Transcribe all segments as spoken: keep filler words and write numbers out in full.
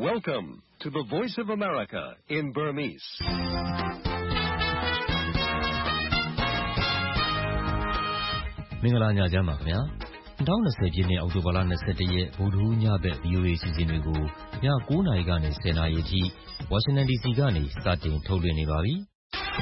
Welcome to the Voice of America in Burmese. ။မင်္ဂလာညချမ်းပါခင်ဗျာ။၂၀၂၀ပြည့်နှစ်အောက်တိုဘာလ၂၁ရက်ဗုဒ္ဓဟူးညဘက် ဗွီအိုအေ အစီအစဉ်တွေကိုည၉နာရီကနေ၁၀နာရီအထိဝါရှင်တန်ဒီစီကနေစတင်ထုတ်လွှင့်နေပါပြီ။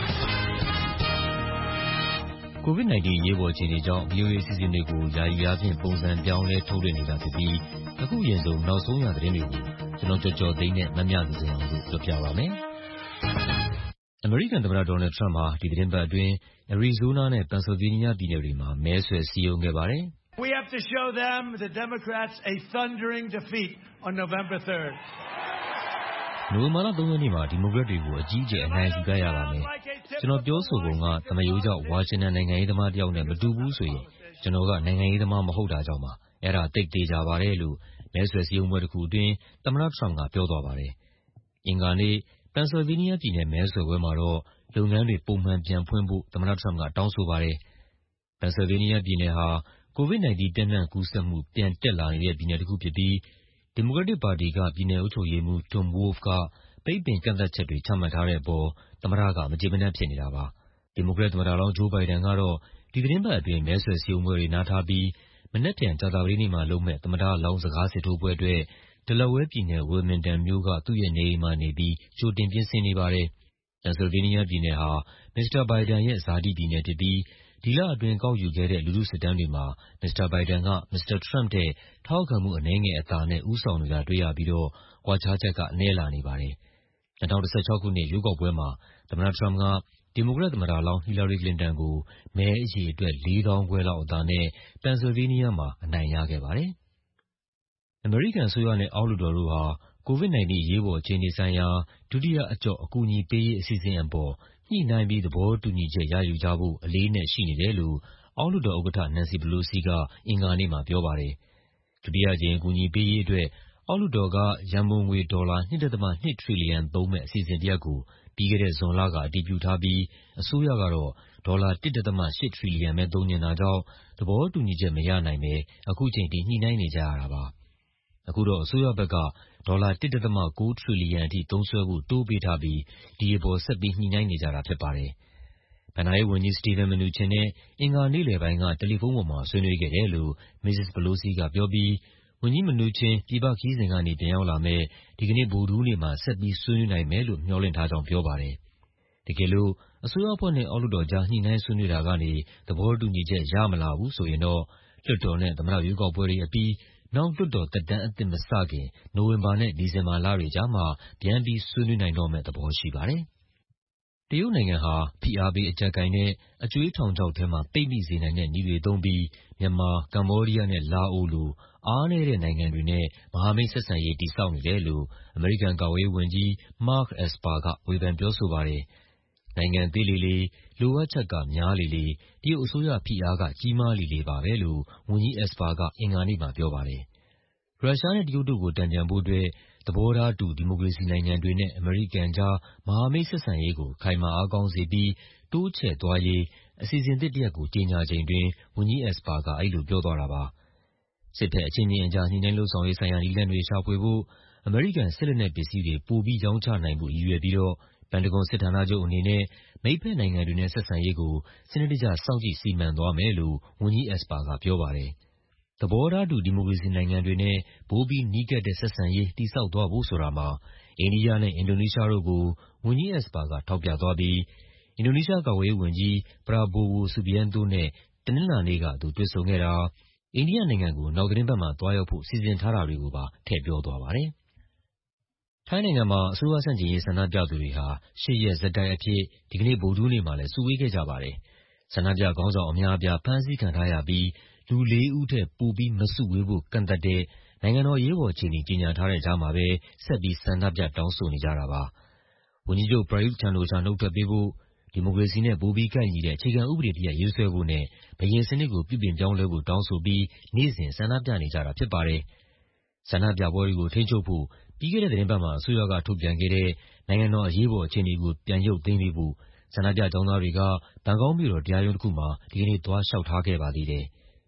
ကိုဗစ်-၁၉ အရေးပေါ်အခြေအနေကြောင့် ဗွီအိုအေ အစီအစဉ်တွေကိုယာယီအားဖြင့်ပုံစံပြောင်းလဲထုတ်လွှင့်နေတာဖြစ်ပြီးအခုအရင်ဆုံးနောက်ဆုံးရသတင်းတွေကိုကျနော်ကျော်ကျော်သိန်းနဲ့မမြသဇင်အောင်တို့ပြောပြပါမယ်။အမေရိကန်သမ္မတဒေါ်နယ်လ်ဒ် ထရမ့်ပ်ဟာဒီသီတင်းပတ်အတွင်းအရီဇိုးနားနဲ့ပန်ဆယ်လ်ဗေးနီးယားပြည်နယ်တွေမှာမဲဆွယ်စည်းရုံးခဲ့ပါတယ်။ We have to show them, the Democrats, a thundering defeat on November third. နိုဝင်ဘာလ၃ရက်နေ့မှာဒီမိုကရက်တွေကိုအကြီးအကျယ်အနိုင်ယူခဲ့ရပါမယ်။ကျွန်တော်ပြောဆိုပုံကသမားရိုးကျဝါရှင်တန်နိုင်ငံရေးသမားတယောက်နဲ့မတူဘူးဆိုရင်ကျွန်တော်ကနိုင်ငံရေးသမားမဟုတ်တာကြောင့်ပါ။အဲ့ဒါသိပ်သေးကြပါတယ်လို့မဲဆွယ်စည်းရုံးပွဲတစ်ခုအတွင်းသမ္မတထရမ့်ပ်ကပြောသွားပါတယ်။အင်္ဂါနေ့ပန်ဆယ်လ်ဗေးနီးယားပြည်နယ်မဲဆွယ်ပွဲမှာတော့လုပ်ငန်းတွေပုံမှန်ပြန်ဖွင့်ဖို့သမ္မတထရမ့်ပ်ကတောင်းဆိုပါတယ်။ပန်ဆယ်လ်ဗေးနီးယားပြည်နယ်ဟာကိုဗစ်-၁၉ ပျံ့နှံ့ကူးစက်မှုပြန်တက်လာနေတဲ့ပြည်နယ်တစ်ခုဖြစ်ပြီးဒီမိုကရက်တစ်ပါတီကပြည်နယ်အုပ်ချုပ်ရေးမှူး Tom Wolf ကပိတ်ပင်ကန့်သတ်ချက်တွေချမှတ်ထားတဲ့အပေါ်သမ္မတကမကျေမနပ်ဖြစ်နေတာပါ။ဒီမိုကရက်သမ္မတလောင်း Joe Biden ကတော့ဒီသီတင်းပတ်အတွင်းမဲဆွယ်စည်းရုံးပွဲတွေနားထားပြီးမနက်ဖြန်ကြာသပတေးနေ့မှာလုပ်မယ့်သမ္မတလောင်းစကားစစ်ထိုးပွဲအတွက်Delaware ပြည်နယ် Wilmington မြို့ကသူ့ရဲ့နေအိမ်မှာနေပြီးကြိုတင်ပြင်ဆင်နေပါတယ်။ပန်ဆယ်လ်ဗေးနီးယားပြည်နယ်ဟာမစ္စတာဘိုင်ဒန်ရဲ့ဇာတိပြည်နယ်ဖြစ်ပြီးဒီလအတွင်းကောက်ယူခဲ့တဲ့လူထုစစ်တမ်းတွေမှာမစ္စတာဘိုင်ဒန်ကမစ္စတာထရမ့်ပ်ထက်ထောက်ခံမှုအနည်းငယ်အသာနဲ့ဦးဆောင်နေတာတွေ့ရပြီးတော့ကွာခြားချက်ကနည်းလာနေပါတယ်။၂၀၁၆ခုနှစ်ရွေးကောက်ပွဲမှာသမ္မတထရမ့်ပ်ကဒီမိုကရက်သမ္မတလောင်းဟီလာရီကလင်တန်ကိုမဲအရေအတွက်လေးသောင်းခွဲလောက်အသာနဲ့ပန်ဆယ်လ်ဗေးနီးယားမှာအနိုင်ရခဲ့ပါတယ်။အမေရိကန်အစိုးရနဲ့အောက်လွှတ်တော်တို့ဟာကိုဗစ်-၁၉ အရေးပေါ်အခြေအနေဆိုင်ရာဒုတိယအကျော့အကူအညီပေးရေးအစီအစဉ်အပေါ်ညှိနှိုင်းပြီးသဘောတူညီချက်ရယူကြဖို့အလေးအနက်ရှိနေတယ်လို့အောက်လွှတ်တော်ဥက္ကဋ္ဌ Nancy Pelosi ကအင်္ဂါနေ့မှာပြောပါတယ်။ဒုတိယအကြိမ်အကူအညီပေးရေးအတွက်အောက်လွှတ်တော်ကရန်ပုံငွေဒေါ်လာ ၂.၂ ထရီလီယံသုံးမယ့်အစီအစဉ်တစ်ရပ်ကိုပြီးခဲ့တဲ့ဇွန်လကအတည်ပြုထားပြီးအစိုးရကတော့ဒေါ်လာ ၁.၈ ထရီလီယံပဲသုံးချင်တာကြောင့်သဘောတူညီချက်မရနိုင်ဘဲအခုချိန်ထိညှိနှိုင်းနေကြရတာပါ။အခုတော့အစိုးရဘက်ကဒေါ်လာ ၁.၉ ထရီလီယံအထိသုံးစွဲဖို့တိုးပေးထားပြီးဒီအပေါ်ဆက်ပြီးညှိနှိုင်းနေကြတာဖြစ်ပါတယ်။ဘဏ္ဍာရေးဝန်ကြီး Steven Mnuchin နဲ့အင်္ဂါနေ့လယ်ပိုင်းကတယ်လီဖုန်းပေါ်မှာဆွေးနွေးခဲ့တယ်လို့မစ္စစ် Pelosi ကပြောပြီးဝန်ကြီး Mnuchin ပြည်ပခရီးစဉ်ကနေပြန်ရောက်လာမယ့်ဒီကနေ့ဗုဒ္ဓဟူးနေ့မှာဆက်ပြီးဆွေးနွေးနိုင်မယ်လို့မျှော်လင့်ထားကြောင်းပြောပါတယ်။တကယ်လို့အစိုးရအဖွဲ့နဲ့အောက်လွှတ်တော်ကြားညှိနှိုင်းဆွေးနွေးတာကနေသဘောတူညီချက်ရမလာဘူးဆိုရင်တော့လွှတ်တော်နဲ့သမ္မတရွေးကောက်ပွဲတွေအပြီးနောက်လွှတ်တော်သက်တမ်းအသစ်မစခင်နိုဝင်ဘာနဲ့ဒီဇင်ဘာလတွေကြားမှာပြန်ပြီးဆွေးနွေးနိုင်တော့မယ့်သဘောရှိပါတယ်။တရုတ်နိုင်ငံဟာဖိအားပေးအကျပ်ကိုင်တဲ့၊အကြွေးထောင်ချောက်ထဲမှာပိတ်မိစေနိုင်တဲ့နည်းတွေသုံးပြီးမြန်မာ၊ကမ္ဘောဒီးယားနဲ့လာအိုလိုအားနည်းတဲ့နိုင်ငံတွေနဲ့မဟာမိတ်ဆက်ဆံရေးတည်ဆောက်နေတယ်လို့အမေရိကန်ကာကွယ်ရေးဝန်ကြီး Mark Esper ကဝေဖန်ပြောဆိုပါတယ်။နိုင်ငံသေးလေလေ၊လိုအပ်ချက်ကများလေလေတရုတ်အစိုးရဖိအားကကြီးမားလေလေပါပဲလို့ဝန်ကြီး Esper ကအင်္ဂါနေ့မှာပြောပါတယ်။ရုရှားနဲ့တရုတ်တို့ကိုတန်ပြန်ဖို့အတွက်သဘောထားတူဒီမိုကရေစီနိုင်ငံတွေနဲ့အမေရိကန်ကြားမဟာမိတ်ဆက်ဆံရေးကိုခိုင်မာအားကောင်းစေပြီးတိုးချဲ့သွားရေးအစီအစဉ်သစ်တစ်ရပ်ကိုကြေညာချိန်တွင်ဝန်ကြီး Esper ကအဲဒီလိုပြောသွားတာပါ။စစ်ဘက်အချင်းချင်းအကြားညှိနှိုင်းလုပ်ဆောင်ရေးဆိုင်ရာနည်းလမ်းတွေရှာဖွေဖို့အမေရိကန်စစ်လက်နက်ပစ္စည်းတွေပိုပြီးရောင်းချနိုင်ဖို့ရည်ရွယ်ပြီးတော့ပန်တဂွန်စစ်ဌာနချုပ်အနေနဲ့မိတ်ဘက်နိုင်ငံတွေနဲ့ဆက်ဆံရေးကိုစနစ်တကျစောင့်ကြည့်စီမံသွားမယ်လို့ဝန်ကြီး Esper ကပြောပါတယ်။သဘောထားတူဒီမိုကရေစီနိုင်ငံတွေနဲ့ပိုပြီးနီးကပ်တဲ့ဆက်ဆံရေးတည်ဆောက်သွားဖို့ဆိုတာမှာအိန္ဒိယနဲ့အင်ဒိုနီးရှားတို့ကိုဝန်ကြီး Esper ကထောက်ပြသွားပြီးအင်ဒိုနီးရှားကာကွယ်ရေးဝန်ကြီး Prabowo Subianto နဲ့တနင်္လာနေ့ကသူတွေ့ဆုံခဲ့တာ၊အိန္ဒိယနိုင်ငံကိုနောက်သီတင်းပတ်မှာသွားရောက်ဖို့စီစဉ်ထားတာတွေကိုပါထည့်ပြောသွားပါတယ်။ထိုင်းနိုင်ငံမှာအစိုးရဆန့်ကျင်ရေးဆန္ဒပြသူတွေဟာရှစ်ရက်ဆက်တိုက်အဖြစ်ဒီကနေ့ဗုဒ္ဓဟူးနေ့မှာလည်းစုဝေးခဲ့ကြပါတယ်။ဆန္ဒပြခေါင်းဆောင်အများအပြားဖမ်းဆီးခံထားရပြီးလူလေးဦးထက်ပိုပြီးမစုဝေးဖို့ကန့်သတ်တဲ့နိုင်ငံတော်အရေးပေါ်အခြေအနေကြေညာထားတဲ့ကြားမှာပဲဆက်ပြီးဆန္ဒပြတောင်းဆိုနေကြတာပါ။ဝန်ကြီးချုပ် Prayut Chan-o-cha နုတ်ထွက်ပေးဖို့ဒီမိုကရေစီနဲ့ပိုပြီးကိုက်ညီတဲ့အခြေခံဥပဒေတစ်ရပ်ရေးဆွဲဖို့နဲ့ဘုရင်စနစ်ကိုပြုပြင်ပြောင်းလဲဖို့တောင်းဆိုပြီးနေ့စဉ်ဆန္ဒပြနေကြတာဖြစ်ပါတယ်။ဆန္ဒပြပွဲတွေကိုထိန်းချုပ်ဖို့ပြီးခဲ့တဲ့သီတင်းပတ်မှာအစိုးရကထုတ်ပြန်ခဲ့တဲ့နိုင်ငံတော်အရေးပေါ်အခြေအနေကိုပြန်ရုပ်သိမ်းပေးဖို့ဆန္ဒပြကျောင်းသားတွေကဘန်ကောက်မြို့တော်တရားရုံးတစ်ခုမှာဒီကနေ့သွားလျှောက်ထားခဲ့ပါသေးတယ်။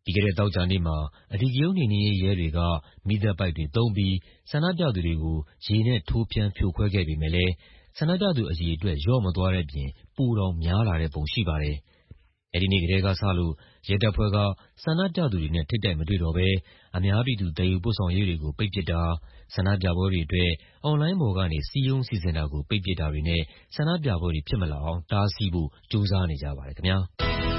ပြီးခဲ့တဲ့သောကြာနေ့မှာအဓိကရုဏ်းနှိမ်နင်းရေးရဲတွေကမီးသတ်ပိုက်တွေသုံးပြီးဆန္ဒပြသူတွေကိုရေနဲ့ထိုးဖျန်းဖြိုခွဲခဲ့ပေမယ့်လည်းဆန္ဒပြသူအရေအတွက်လျော့မသွားတဲ့အပြင်ပိုတောင်များလာတဲ့ပုံရှိပါတယ်။အဲဒီနေ့ကတည်းကစလို့ရဲတပ်ဖွဲ့ကဆန္ဒပြသူတွေနဲ့ထိပ်တိုက်မတွေ့တော့ဘဲအများပြည်သူသယ်ယူပို့ဆောင်ရေးတွေကိုပိတ်ပစ်တာ၊ဆန္ဒပြပွဲတွေအတွက်အွန်လိုင်းပေါ်ကနေစည်းရုံးစီစဉ်တာကိုပိတ်ပစ်တာတွေနဲ့ဆန္ဒပြပွဲတွေဖြစ်မလာအောင်တားဆီးဖို့ကြိုးစားနေကြပါတယ်ခင်ဗျာ။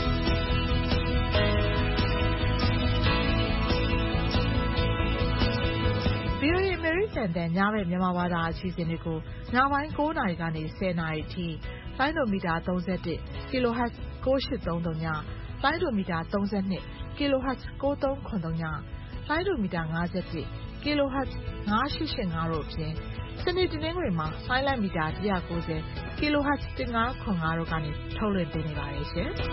ဗွီအိုအေ အမေရိကန်အသံညဘက်မြန်မာဘာသာအစီအစဉ်တွေကိုညပိုင်း၉နာရီကနေ၁၀နာရီအထိလိုင်းဒိုမီတာ၃၁ kHz ၉၈၃၃ည၊လိုင်းဒိုမီတာ၃၂ kHz ၉၃၇၃ည၊လိုင်းဒိုမီတာ၅၁ kHz ၅၈၈၅တို့အပြင်စနေတနင်္ဂနွေမှာလိုင်းလံမီတာ၁၉၀ kHz ၁၅၇၅တို့ကနေထုတ်လွှင့်ပေးနေပါတယ်ရှင်။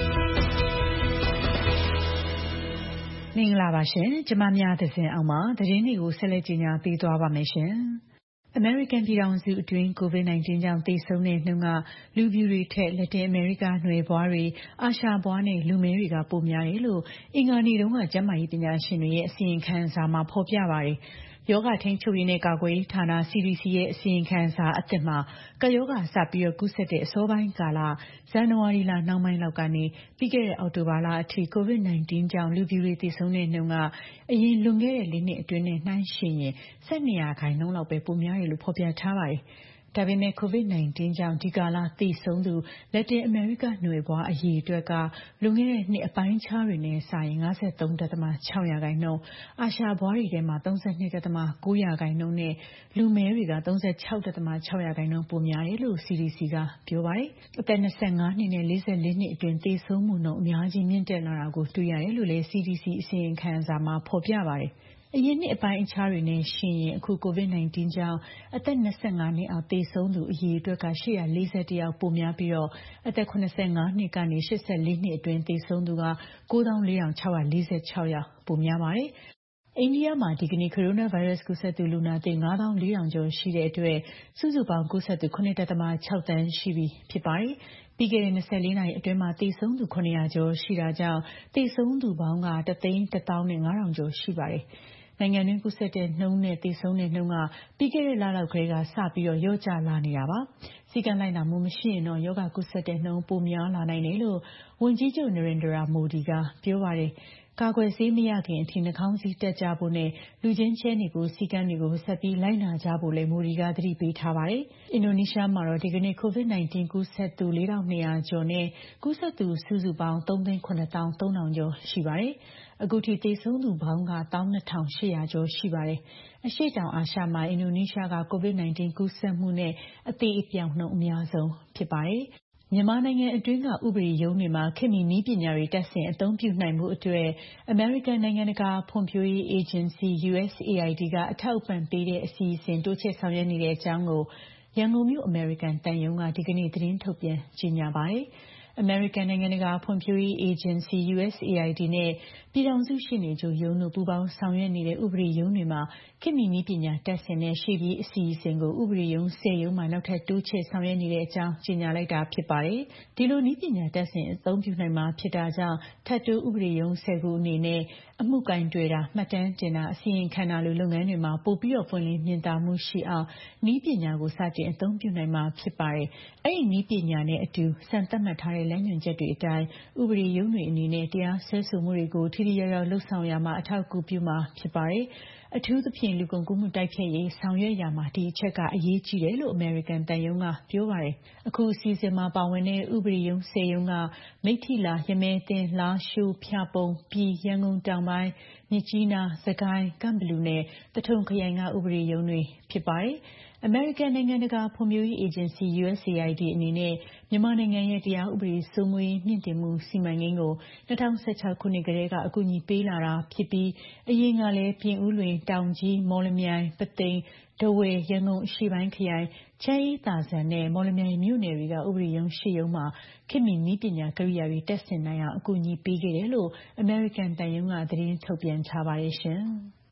မင်္ဂလာပါရှင်။ကျွန်မများသဇင်အောင်ပါ။သတင်းတွေကိုဆက်လက်ကြီးညာပေးသွားပါမယ်ရှင်။ အမေရိကန်ပြည်ထောင်စုအတွင်း ကိုဗစ် -19 ကြောင့်သေဆုံးတဲ့နှုန်းကလူဖြူတွေထက်လက်တင်အမေရိကနွယ်ဖွားတွေ၊အာရှဖွားနဲ့လူမည်းတွေကပိုများတယ်လို့အင်္ဂါနေ့တုန်းကကျန်းမာရေးပညာရှင်တွေရဲ့အစီရင်ခံစာမှာဖော်ပြပါတယ်။ရောဂါထိန်းချုပ်ရေးနဲ့ကာကွယ်ရေးဌာန C D C ရဲ့အစီရင်ခံစာအသစ်မှာကပ်ရောဂါစပြီးကူးစက်တဲ့အစောပိုင်းကာလဇန်နဝါရီလနှောင်းပိုင်းလောက်ကနေပြီးခဲ့တဲ့အောက်တိုဘာလအထိ ကိုဗစ် -19 ကြောင့်လူဖြူတွေသေဆုံးတဲ့နှုန်းကအရင်လွန်ခဲ့တဲ့လေးနှစ်အတွင်းနဲ့နှိုင်းယှဉ်ရင်၁၂ရာခိုင်နှုန်းလောက်ပဲပိုများတယ်လို့ဖော်ပြထားပါတယ်။ဒါပေမဲ့ကိုဗစ် -19 ကြောင့်ဒီကာလသေဆုံးသူလက်တင်အမေရိကနွယ်ဖွားအရေအတွက်ကလွန်ခဲ့တဲ့နှစ်အပိုင်းအခြားတွေနဲ့စာရင်၅၃.၆ရာခိုင်နှုန်း၊အာရှဖွားတွေထဲမှာ၃၂.၉ရာခိုင်နှုန်းနဲ့လူမည်းတွေက၃၆.၆ရာခိုင်နှုန်းပိုများတယ်လို့ C D C ကပြောပါတယ်။အသက်၂၅နှစ်နဲ့၄၄နှစ်အတွင်းသေဆုံးမှုနှုန်းအများကြီးမြင့်တက်လာတာကိုတွေ့ရတယ်လို့လည်း C D C အစီရင်ခံစာမှာဖော်ပြပါတယ်။အရင်နှစ်အပိုင်းအခြားတွေနဲ့ယှဉ်ရင်အခုကိုဗစ် -19 ကြောင့်အသက်၂၅နှစ်အောက်သေဆုံးသူအရေအတွက်က၈၄၁ယောက်ပိုများပြီးတော့အသက်၇၅နှစ်ကနေ၈၄နှစ်အတွင်းသေဆုံးသူက၉၄၆၄၆ယောက်ပိုများပါတယ်။အိန္ဒိယမှာဒီကနေ့ကိုရိုနာဗိုင်းရပ်စ်ကူးစက်သူလူနာသစ်၅၄၀၀၀ကျော်ရှိတဲ့အတွက်စုစုပေါင်းကူးစက်သူ၇.၆သန်းရှိပြီဖြစ်ပါတယ်။ပြီးခဲ့တဲ့၂၄နာရီအတွင်းမှာသေဆုံးသူ၇၀၀ကျော်ရှိတာကြောင့်သေဆုံးသူပေါင်းကတသိန်းတစ်သောင်းနဲ့ငါးထောင်ကျော်ရှိပါတယ်။နိုင်ငံတွင်းကူးစက်တဲ့နှုန်းနဲ့သေဆုံးတဲ့နှုန်းကပြီးခဲ့တဲ့လလောက်ကတည်းကစပြီးလျော့ကျလာနေတာပါ။စည်းကမ်းလိုက်နာမှုမရှိရင်တော့ရောဂါကူးစက်တဲ့နှုန်းပိုများလာနိုင်တယ်လို့ဝန်ကြီးချုပ် Narendra Modi ကပြောပါတယ်။ကာကွယ်ဆေးမရခင်အထိနှာခေါင်းစည်းတပ်ကြဖို့နဲ့လူချင်းချဲနေဖို့စည်းကမ်းတွေကိုဆက်ပြီးလိုက်နာကြဖို့လည်း Modi ကသတိပေးထားပါတယ်။အင်ဒိုနီးရှားမှာတော့ဒီကနေ့ကိုဗစ် -19 ကူးစက်သူ၄၂၀၀ကျော်နဲ့ကူးစက်သူစုစုပေါင်း၃သိန်း၇သောင်း၃ထောင်ကျော်ရှိပါတယ်။အခုထိသေဆုံးသူပေါင်းက၁၂၈၀၀ကျော်ရှိပါတယ်။အရှေ့တောင်အာရှမှာအင်ဒိုနီးရှားကကိုဗစ် -19 ကူးစက်မှုနဲ့အသေအပျောက်နှုန်းအများဆုံးဖြစ်ပါတယ်။မြန်မာနိုင်ငံအတွင်းကဥပဒေရုံးတွေမှာခေတ်မီနည်းပညာတွေတပ်ဆင်အသုံးပြုနိုင်မှုအတွက်အမေရိကန်နိုင်ငံတကာဖွံ့ဖြိုးရေးအေဂျင်စီ U S A I D ကအထောက်အပံ့ပေးတဲ့အစီအစဉ်တိုးချဲ့ဆောင်ရွက်နေတဲ့အကြောင်းကိုရန်ကုန်မြို့အမေရိကန်သံရုံးကဒီကနေ့သတင်းထုတ်ပြန်ကြေညာပါတယ်။အမေရိကန်နိုင်ငံတကာဖွံ့ဖြိုးရေးအေဂျင်စီ U S A I D နဲ့ပြည်ထောင်စုရှေ့နေချုပ်ရုံးတို့ပူးပေါင်းဆောင်ရွက်နေတဲ့ဥပဒေရုံးတွေမှာခေတ်မီနည်းပညာတပ်ဆင်တဲ့ရှေ့ပြေးအစီအစဉ်ကိုဥပဒေရုံး၁၀ရုံးမှာနောက်ထပ်တိုးချဲ့ဆောင်ရွက်နေတဲ့အကြောင်းကြေညာလိုက်တာဖြစ်ပါတယ်။ဒီလိုနည်းပညာတပ်ဆင်အသုံးပြုနိုင်မှာဖြစ်တာကြောင့်ထပ်တိုးဥပဒေရုံး၁၀ခုအနေနဲ့အမှုကိုင်တွယ်တာမှတ်တမ်းတင်တာအစီရင်ခံတာလိုလုပ်ငန်းတွေမှာပိုပြီးပွင့်လင်းမြင်သာမှုရှိအောင်နည်းပညာကိုစတင်အသုံးပြုနိုင်မှာဖြစ်ပါတယ်။အဲဒီနည်းပညာနဲ့အတူစံသတ်မှတ်ထားတဲ့လမ်းညွှန်ချက်တွေအတိုင်းဥပဒေရုံးတွေအနေနဲ့တရားစွဲဆိုမှုတွေကိုထိထိရောက်ရောက်လှုပ်ဆောင်ရမှာအထောက်အကူပြုမှာဖြစ်ပါတယ်။အထူးသဖြင့်လူကုန်ကူးမှုတိုက်ဖျက်ရေးဆောင်ရွက်ရာမှာဒီအချက်ကအရေးကြီးတယ်လို့အမေရိကန်သံရုံးကပြောပါတယ်။အခုအစီအစဉ်မှာပါဝင်တဲ့ဥပဒေရုံး၁၀ရုံးကမိထ္ထီလာ၊ရမည်းသင်း၊လားရှိုး၊ဖျာပုံ၊ပြည်၊ရန်ကုန်တောင်ပိုင်း၊မြစ်ကြီးနား၊စစ်ကိုင်း၊ကန့်ဘလူနဲ့သထုံခရိုင်ကဥပဒေရုံးတွေဖြစ်ပါတယ်။အမေရိကန်နိုင်ငံတကာဖွံ့ဖြိုးရေးအေဂျင်စီ U S A I D အနေနဲ့မြန်မာနိုင်ငံရဲ့တရားဥပဒေစိုးမိုးရေးမြင့်တင်မှုစီမံကိန်းကို၂၀၁၆ခုနှစ်ကတည်းကအကူအညီပေးလာတာဖြစ်ပြီးအရင်ကလည်းပြင်ဦးလွင်၊တောင်ကြီး၊မော်လမြိုင်၊ပုသိမ်၊ထားဝယ်၊ရန်ကုန်အရှေ့ပိုင်းခရိုင်၊ချမ်းအေးသာဇံနဲ့မော်လမြိုင်မြို့နယ်တွေကဥပဒေရုံး၈ရုံးမှာခေတ်မီနည်းပညာကိရိယာတွေတပ်ဆင်နိုင်အောင်အကူအညီပေးခဲ့တယ်လို့အမေရိကန်သံရုံးကသတင်းထုတ်ပြန်ထားပါတယ်ရှင်။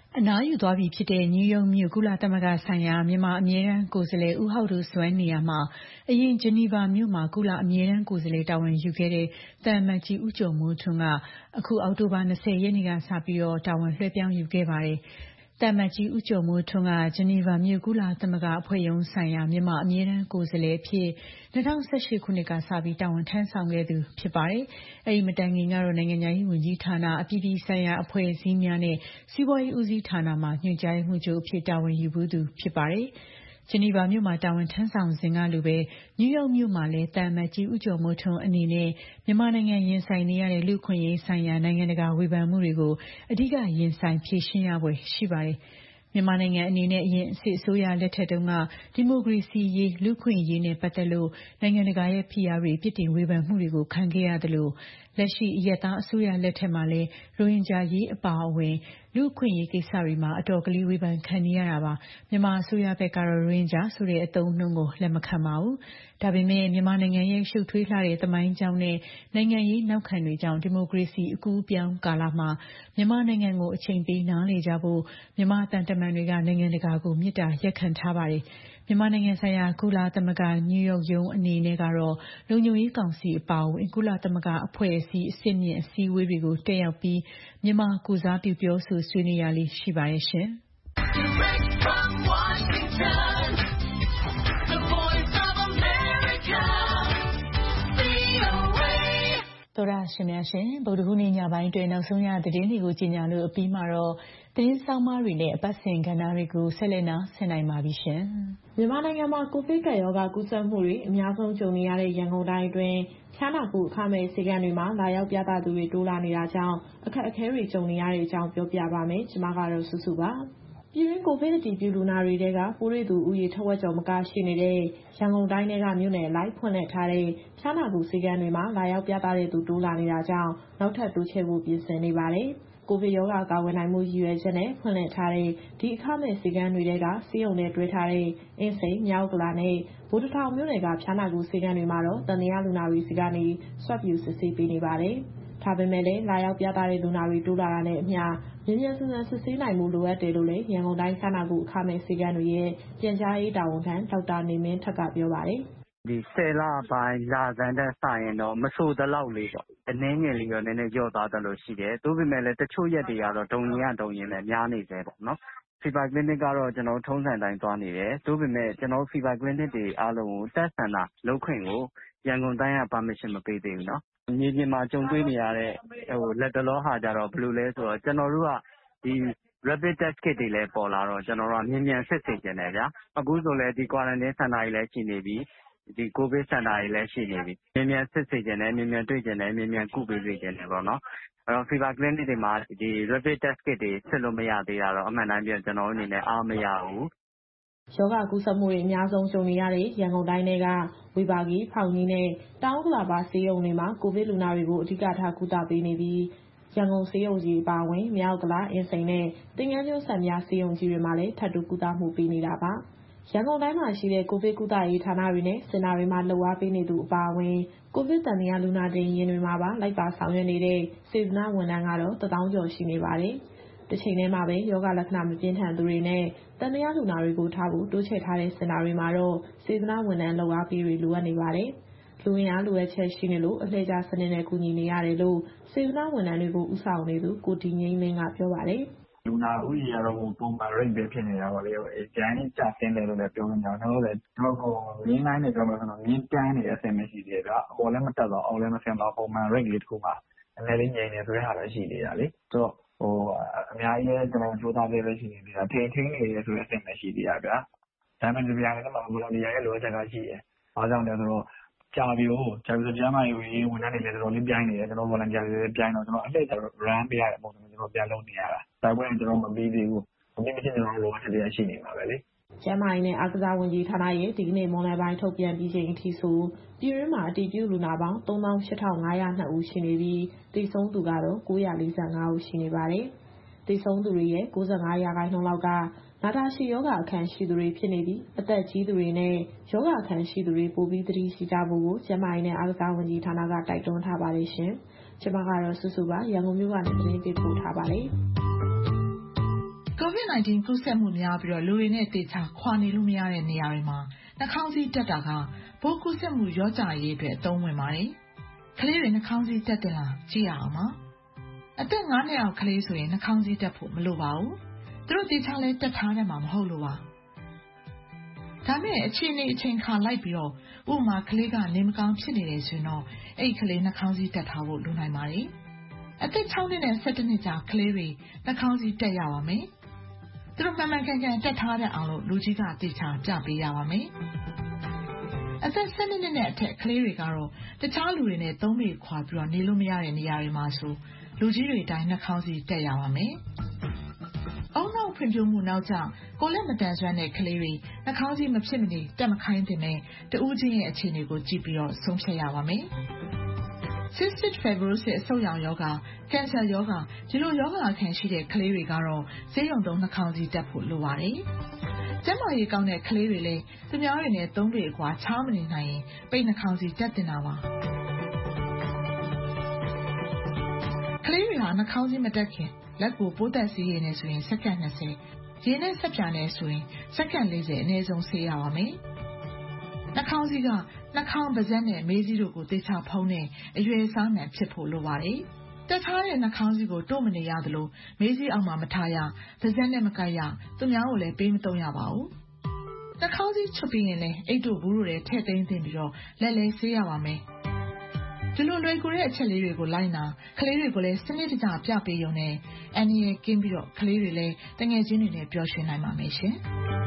အနားယူသွားပြီဖြစ်တဲ့နယူးယောက်မြို့ကုလသမဂ္ဂဆိုင်ရာမြန်မာအမြဲတမ်းကိုယ်စားလှယ်ဦးဟောက်ဒိုဆွမ်းနေရာမှာအရင်ဂျနီဗာမြို့မှာကုလအမြဲတမ်းကိုယ်စားလှယ်တာဝန်ယူခဲ့တဲ့သံအမတ်ကြီးဦးကျော်မိုးထွန်းကအခုအောက်တိုဘာ၂၀ရက်နေ့ကစပြီးတော့တာဝန်လွှဲပြောင်းယူခဲ့ပါတယ်။သံအမတ်ကြီးဦးကျော်မိုးထွန်းကဂျနီဗာမြို့ကုလသမဂ္ဂအဖွဲ့ရုံးဆိုင်ရာမြန်မာအမြဲတမ်းကိုယ်စားလှယ်အဖြစ်၂၀၁၈ခုနှစ်ကစပြီးတာဝန်ထမ်းဆောင်ခဲ့သူဖြစ်ပါတယ်။အဲဒီမတိုင်ခင်ကတော့နိုင်ငံခြားရေးဝန်ကြီးဌာနအပြည်ပြည်ဆိုင်ရာအဖွဲ့အစည်းများနဲ့စီးပွားရေးဦးစီးဌာနမှညွှန်ကြားရေးမှူးချုပ်အဖြစ်တာဝန်ယူဖူးသူဖြစ်ပါတယ်။ဂျနီဗာမြို့မှာတာဝန်ထမ်းဆောင်စဉ်ကလိုပဲနယူးယောက်မြို့မှာလည်းသံအမတ်ကြီးဦးကျော်မိုးထွန်းအနေနဲ့မြန်မာနိုင်ငံရင်ဆိုင်နေရတဲ့လူ့အခွင့်အရေးဆိုင်ရာနိုင်ငံတကာဝေဖန်မှုတွေကိုအဓိကရင်ဆိုင်ဖြေရှင်းရဖွယ်ရှိပါတယ်။မြန်မာနိုင်ငံအနေနဲ့အရင်စစ်အစိုးရလက်ထက်တုန်းကဒီမိုကရေစီရေးလူ့အခွင့်အရေးနဲ့ပတ်သက်လို့နိုင်ငံတကာရဲ့ဖိအားတွေပြစ်တင်ဝေဖန်မှုတွေကိုခံခဲ့ရသလိုလက်ရှိအရက်သားအစိုးရလက်ထက်မှာလည်းရိုဟင်ဂျာရေးအပါအဝင်လူ့အခွင့်အရေးကိစ္စတွေမှာအတော်ကလေးဝေဖန်ခံနေရတာပါမြန်မာအစိုးရဘက်ကတော့ရိုဟင်ဂျာဆိုတဲ့အသုံးအနှုန်းကိုလက်မခံပါဘူးဒါပေမဲ့မြန်မာနိုင်ငံရဲ့ရှုပ်ထွေးလှတဲ့သမိုင်းကြောင်းနဲ့နိုင်ငံရေးနောက်ခံတွေကြောင့်ဒီမိုကရေစီအကူးအပြောင်းကာလမှာမြန်မာနိုင်ငံကိုအချိန်ပေးနားလည်ကြဖို့မြန်မာတန်တမန်တွေကနိုင်ငံတကာကိုမေတ္တာရက်ခံထားပါတယ်မြန်မာနိုင်ငံဆိုင်ရာကုလသမဂ္ဂနယူးယောက်ရုံးအနေနဲ့ကတော့လုံခြုံရေးကောင်စီအပါအဝင်ကုလသမဂ္ဂအဖွဲ့အစည်းအဆင့်မြင့်အစည်းအဝေးတွေကိုတက်ရောက်ပြီးမြန်မာကိုစားပြုပြောဆိုဆွေးနွေးရလေးရှိပါရဲ့ရှင်တော်ရရှိမြရှင်ဗုဒ္ဓဟူးနေ့ညပိုင်းတွင်နောက်ဆုံးရသတင်းတွေကိုကြီးညာလို့အပြီးမှာတော့သတင်းဆောင်မတွေနဲ့အပတ်စဉ်ကဏ္ဍတွေကိုဆက်လက်နာဆင်နိုင်ပါပြီရှင်မြန်မာနိုင်ငံမှာကိုဗစ်ကပ်ရောဂါကူးစက်မှုတွေအများဆုံးကြုံနေရတဲ့ရန်ကုန်တိုင်းအတွင်းဖျားနာကုအခမဲ့ဆေးကမ်းတွေမှာလာရောက်ပြသသူတွေတိုးလာနေတာကြောင့်အခက်အခဲတွေကြုံနေရတဲ့အကြောင်းပြောပြပါမယ်ကျွန်မကတော့စုစုပါပြည်တွင်းကိုဗစ်အတည်ပြုလူနာတွေတဲကပိုးရသူဦးရေထက်ဝက်ကျော်မကရှိနေတဲ့ရန်ကုန်တိုင်းထဲကမြို့နယ်အလိုက်ဖွင့်လှစ်ထားတဲ့ဖျားနာကုဆေးကမ်းတွေမှာလာရောက်ပြသတဲ့သူတိုးလာနေတာကြောင့်နောက်ထပ်တိုးချဲ့ဖို့ပြင်ဆင်နေပါတယ်။ကိုဗစ်ရောဂါကာကွယ်နိုင်မှုရည်ရွယ်ချက်နဲ့ဖွင့်လှစ်ထားတဲ့ဒီအခမဲ့ဆေးကမ်းတွေတဲကဆေးရုံနဲ့တွဲထားတဲ့အင်းစိန်မြောက်ကလာနဲ့ဗိုလ်တထောင်မြို့နယ်ကဖျားနာကုဆေးကမ်းတွေမှာတော့တန်တရားလူနာတွေစီကနေ swab ယူစစ်ဆေးပေးနေပါတယ်။ဒါပေမဲ့လည်းလာရောက်ပြသတဲ့လူနာတွေတိုးလာတာနဲ့အမျှမြန်မြန်ဆန်ဆန်စစ်ဆေးနိုင်မှုလိုအပ်တယ်လို့လည်းရန်ကုန်တိုင်းဖျားနာကုအခမဲ့ဆေးကမ်းတွေရဲ့ပြန်ကြားရေးတာဝန်ခံဒေါက်တာနေမင်းထက်ကပြောပါတယ်။ဒီဆယ်လပိုင်းလဆန်းတဲ့စရင်တော့မဆိုသလောက်လေးပေါ့အနည်းငယ်လေးတော့နည်းနည်းကြော့သွားတယ်လို့ရှိတယ်။သို့ပေမဲ့လည်းတချို့ရက်တွေကတော့ဒုံရင်ကဒုံရင်ပဲများနေသေးပေါ့နော်။ Fever Clinic ကတော့ကျွန်တော်ထုံးစံတိုင်းသွားနေတယ်။သို့ပေမဲ့ကျွန်တော် Fever Clinic တွေအားလုံးကို Test Center လုပ်ခွင့်ကိုရန်ကုန်တိုင်းက permission မပေးသေးဘူးနော်။မြေပြင်မှာကြုံတွေ့နေရတဲ့ဟိုလက်တလောဟာကြတော့ဘယ်လိုလဲဆိုတော့ကျွန်တော်တို့ကဒီ rapid test kit တွေလည်းပေါ်လာတော့ကျွန်တော်တို့ကမြန်မြန်စစ်ဆေးကြတယ်ဗျာအခုဆိုလည်းဒီ quarantine center တွေလည်းရှိနေပြီဒီ covid center တွေလည်းရှိနေပြီမြန်မြန်စစ်ဆေးကြတယ်မြန်မြန်တွေ့ကြတယ်မြန်မြန်ကုပေးကြတယ်ပေါ့နော်အဲ့တော့ fever clinic တွေမှာဒီ rapid test kit တွေစစ်လို့မရသေးတာတော့အမှန်တမ်းပြောကျွန်တော်တို့အနေနဲ့အားမရဘူးယောဂကူးစက်မှုတွေအများဆုံးကြုံနေရတဲ့ရန်ကုန်တိုင်းထဲကဝေဘာဂီ၊ဖောင်ကြီးနဲ့တောင်ဥက္ကလာပဆေးရုံတွေမှာကိုဗစ်လူနာတွေကိုအဓိကထားကုသပေးနေပြီးရန်ကုန်ဆေးရုံကြီးအပါအဝင်မြောက်ကလာ၊အင်းစိန်နဲ့သင်္ဃန်းကျွန်းစံပြဆေးရုံကြီးတွေမှာလည်းထပ်တူကုသမှုပေးနေတာပါ။ရန်ကုန်တိုင်းမှာရှိတဲ့ကိုဗစ်ကုသရေးဌာနတွေနဲ့စင်တာတွေမှာလှုပ်အားပေးနေသူအပါအဝင်ကိုဗစ်တန်တရားလူနာတင်ရင်တွေမှာပါလိုက်ပါဆောင်ရွက်နေတဲ့စေတနာဝန်ထမ်းကတော့တသောင်းကျော်ရှိနေပါတယ်။တစ်ချိန်တည်းမှာပဲယောဂလက္ခဏာမပြင်းထန်သူတွေနဲ့တန်တရားလူနာတွေကိုထားဖို့တိုးချဲ့ထားတဲ့စင်တာတွေမှာတော့စေတနာဝန်ထမ်းလှုပ်အားပေးတွေလိုအပ်နေပါတယ်။လူဝင်အားလိုအပ်ချက်ရှိနေလို့အလှည့်ကျစနစ်နဲ့ကူညီနေရတယ်လို့စေတနာဝန်ထမ်းတွေကိုဥဆောင်နေသူကိုတီငိမ့်မင်းကပြောပါတယ်။လူနာဦးရေကတော့ပုံမှန် rate ပဲဖြစ်နေတာပါလေ။အဲကျန်းကျဆင်းတယ်လို့လည်းပြောလို့ရတယ်။ကျွန်တော်လည်းကျွန်တော်မြင်းတိုင်းနဲ့ပြောလို့ဆိုတော့မြင်းတန်းနေတဲ့အဆင့်မရှိသေးဘူး။အပေါ်လည်းမတက်တော့အောက်လည်းမဆင်းတော့ပုံမှန် rate လေးတစ်ခုမှအနည်းလေးငြိမ်နေဆိုတဲ့ဟာလည်းရှိသေးတာလေ။ဆိုတော့ဟိုအများကြီးလည်းကျွန်တော်ကြိုးစားပေးလို့ရှိနေသေးတာထိန်ထိန်နေရဆိုတဲ့အဆင့်ပဲရှိသေးတာဗျာ။ဒါပေမဲ့ဒီပြန်လည်းမှဘလိုနေရာရဲ့လိုအပ်ချက်ကရှိတယ်။အားကြောင့်လည်းဆိုတော့ကြာပြီဟိုကြာပြီဆိုကျမ်းမာရေးဝန်ထမ်းတွေလည်းတော်တော်လေးပြိုင်းနေတယ်ကျွန်တော် volunteer တွေလည်းပြိုင်းတော့ကျွန်တော်အလှည့်ကျ run ပေးရတဲ့ပုံစံမျိုးကျွန်တော်ပြန်လုပ်နေရတာတိုက်ပွဲကျွန်တော်မပြီးသေးဘူးမပြီးမချင်းကျွန်တော်လိုအပ်ချက်တွေရှိနေမှာပဲလေကျမ်းမာရေးနဲ့အားကစားဝန်ကြီးဌာနရဲ့ဒီကနေ့မွန်လွဲပိုင်းထုတ်ပြန်ပြီးချိန်အထိဆိုပြည်တွင်းမှာအတည်ပြုလူနာပေါင်း သုံးသောင်းရှစ်ထောင်ငါးရာနှစ် ဦးရှိနေပြီးသေဆုံးသူကတော့ကိုးရာလေးဆယ်ငါး ဦးရှိနေပါတယ်။သေဆုံးသူတွေရဲ့ကိုးဆယ်ငါးရာခိုင်နှုန်းလောက်ကနာတာရှည်ယောဂအခမ်းရှိသူတွေဖြစ်နေပြီးအသက်ကြီးသူတွေနဲ့ယောဂအခမ်းရှိသူတွေပိုပြီးသတိရှိကြဖို့ကိုကျန်းမာရေးနဲ့အားကစားဝန်ကြီးဌာနကတိုက်တွန်းထားပါတယ်ရှင်။ကျွန်မကတော့စုစုပါရန်ကုန်မြို့ကနေသတင်းပေးပို့ထားပါတယ်။ COVID nineteen ကူးစက်မှုများပြီးတော့လူတွေနဲ့တေချာခွာနေလို့မရတဲ့နေရာတွေမှာနှာခေါင်းစည်းတပ်တာကပိုးကူးစက်မှုရောကြရေးအတွက်အသုံးဝင်ပါတယ်။ကလေးတွေနှာခေါင်းစည်းတပ်တင်လားကြည့်ရအောင်ပါ။အသက်၅နှစ်အောက်ကလေးဆိုရင်နှာခေါင်းစည်းတပ်ဖို့မလိုပါဘူး။သူတို့တေချာလဲတပ်ထားတယ်မှာမဟုတ်လို့ပါ။ဒါမဲ့အခြေအနေအချိန်ခါလိုက်ပြီးတော့ဥပမာကလေးကနေမကောင်းဖြစ်နေတယ်ဆိုရင်တော့အဲ့ကလေးနှာခေါင်းစည်းတပ်ထားဖို့လိုနိုင်ပါတယ်။အသက်၆နှစ်နဲ့၁၁နှစ်ကြာကလေးတွေနှာခေါင်းစည်းတပ်ရပါမယ်။သူတို့မှန်မှန်ကန်ကန်တပ်ထားတဲ့အောင်လို့လူကြီးကတေချာပြပေးရပါမယ်။အသက်၁၂နှစ်နဲ့အထက်ကလေးတွေကတော့တခြားလူတွေနဲ့သုံးပေခွာပြီးတော့နေလို့မရတဲ့နေရာတွေမှာဆိုလူကြီးတွေတိုင်းနှာခေါင်းစည်းတပ်ရပါမယ်။အုံနောက်ဖွံ့ဖြိုးမှုနောက်ကျကိုလက်မတန်ဆွမ်းတဲ့ကလေးတွေနှာခေါင်းစည်းမဖြစ်မနေတက်မခိုင်းတင်နဲ့တဦးချင်းရဲ့အခြေအနေကိုကြည့်ပြီးတော့ဆုံးဖြတ်ရပါမယ်။ Cystic fibrosis အဆုတ်ရောင်ရောဂါ၊ကင်ဆာရောဂါဒီလိုရောဂါအခံရှိတဲ့ကလေးတွေကတော့ဆေးရုံသုံးနှာခေါင်းစည်းတပ်ဖို့လိုပါတယ်။ကျန်းမာရေးကောင်းတဲ့ကလေးတွေလည်းသူများတွေနဲ့သုံးပေအကွာခြားမနေနိုင်ရင်ပိတ်နှာခေါင်းစည်းတပ်တင်တာပါ။ကလေးတွေဟာနှာခေါင်းစည်းမတပ်ခင်လက်ကိုပိုးသက်ဆေးရည်နဲ့ဆိုရင်စက္ကန့်၂၀ရေနဲ့ဆက်ပြန်နေဆိုရင်စက္ကန့်၄၀အနည်းဆုံးဆေးရပါမယ်။နှာခေါင်းစည်းကနှာခေါင်းပါးစပ်နဲ့မေးစည်းတို့ကိုတေချာဖုံးတဲ့အရွယ်အစားမှန်ဖြစ်ဖို့လိုပါတယ်။တက်ထားတဲ့နှာခေါင်းစည်းကိုတို့မနေရသလိုမေးစည်းအောင်မှမထားရပါးစပ်နဲ့မကိုက်ရသူများကိုလည်းပေးမသုံးရပါဘူး။နှာခေါင်းစည်းချွတ်ပြီးရင်လည်းအိတ်တို့ဘူးတို့ထဲထည့်သိမ်းသင့်ပြီးတော့လက်လဲဆေးရပါမယ်။ဒီလိုလွယ်ကူတဲ့အချက်လေးတွေကိုလိုက်နာကလေးတွေကိုလည်းစနစ်တကျပြပေးရုံနဲ့အန်ဒီရဲ့ကင်းပြီးတော့ကလေးတွေလည်းတငယ်ချင်းတွေနဲ့ပျော်ရွှင်နိုင်ပါမယ်ရှင်။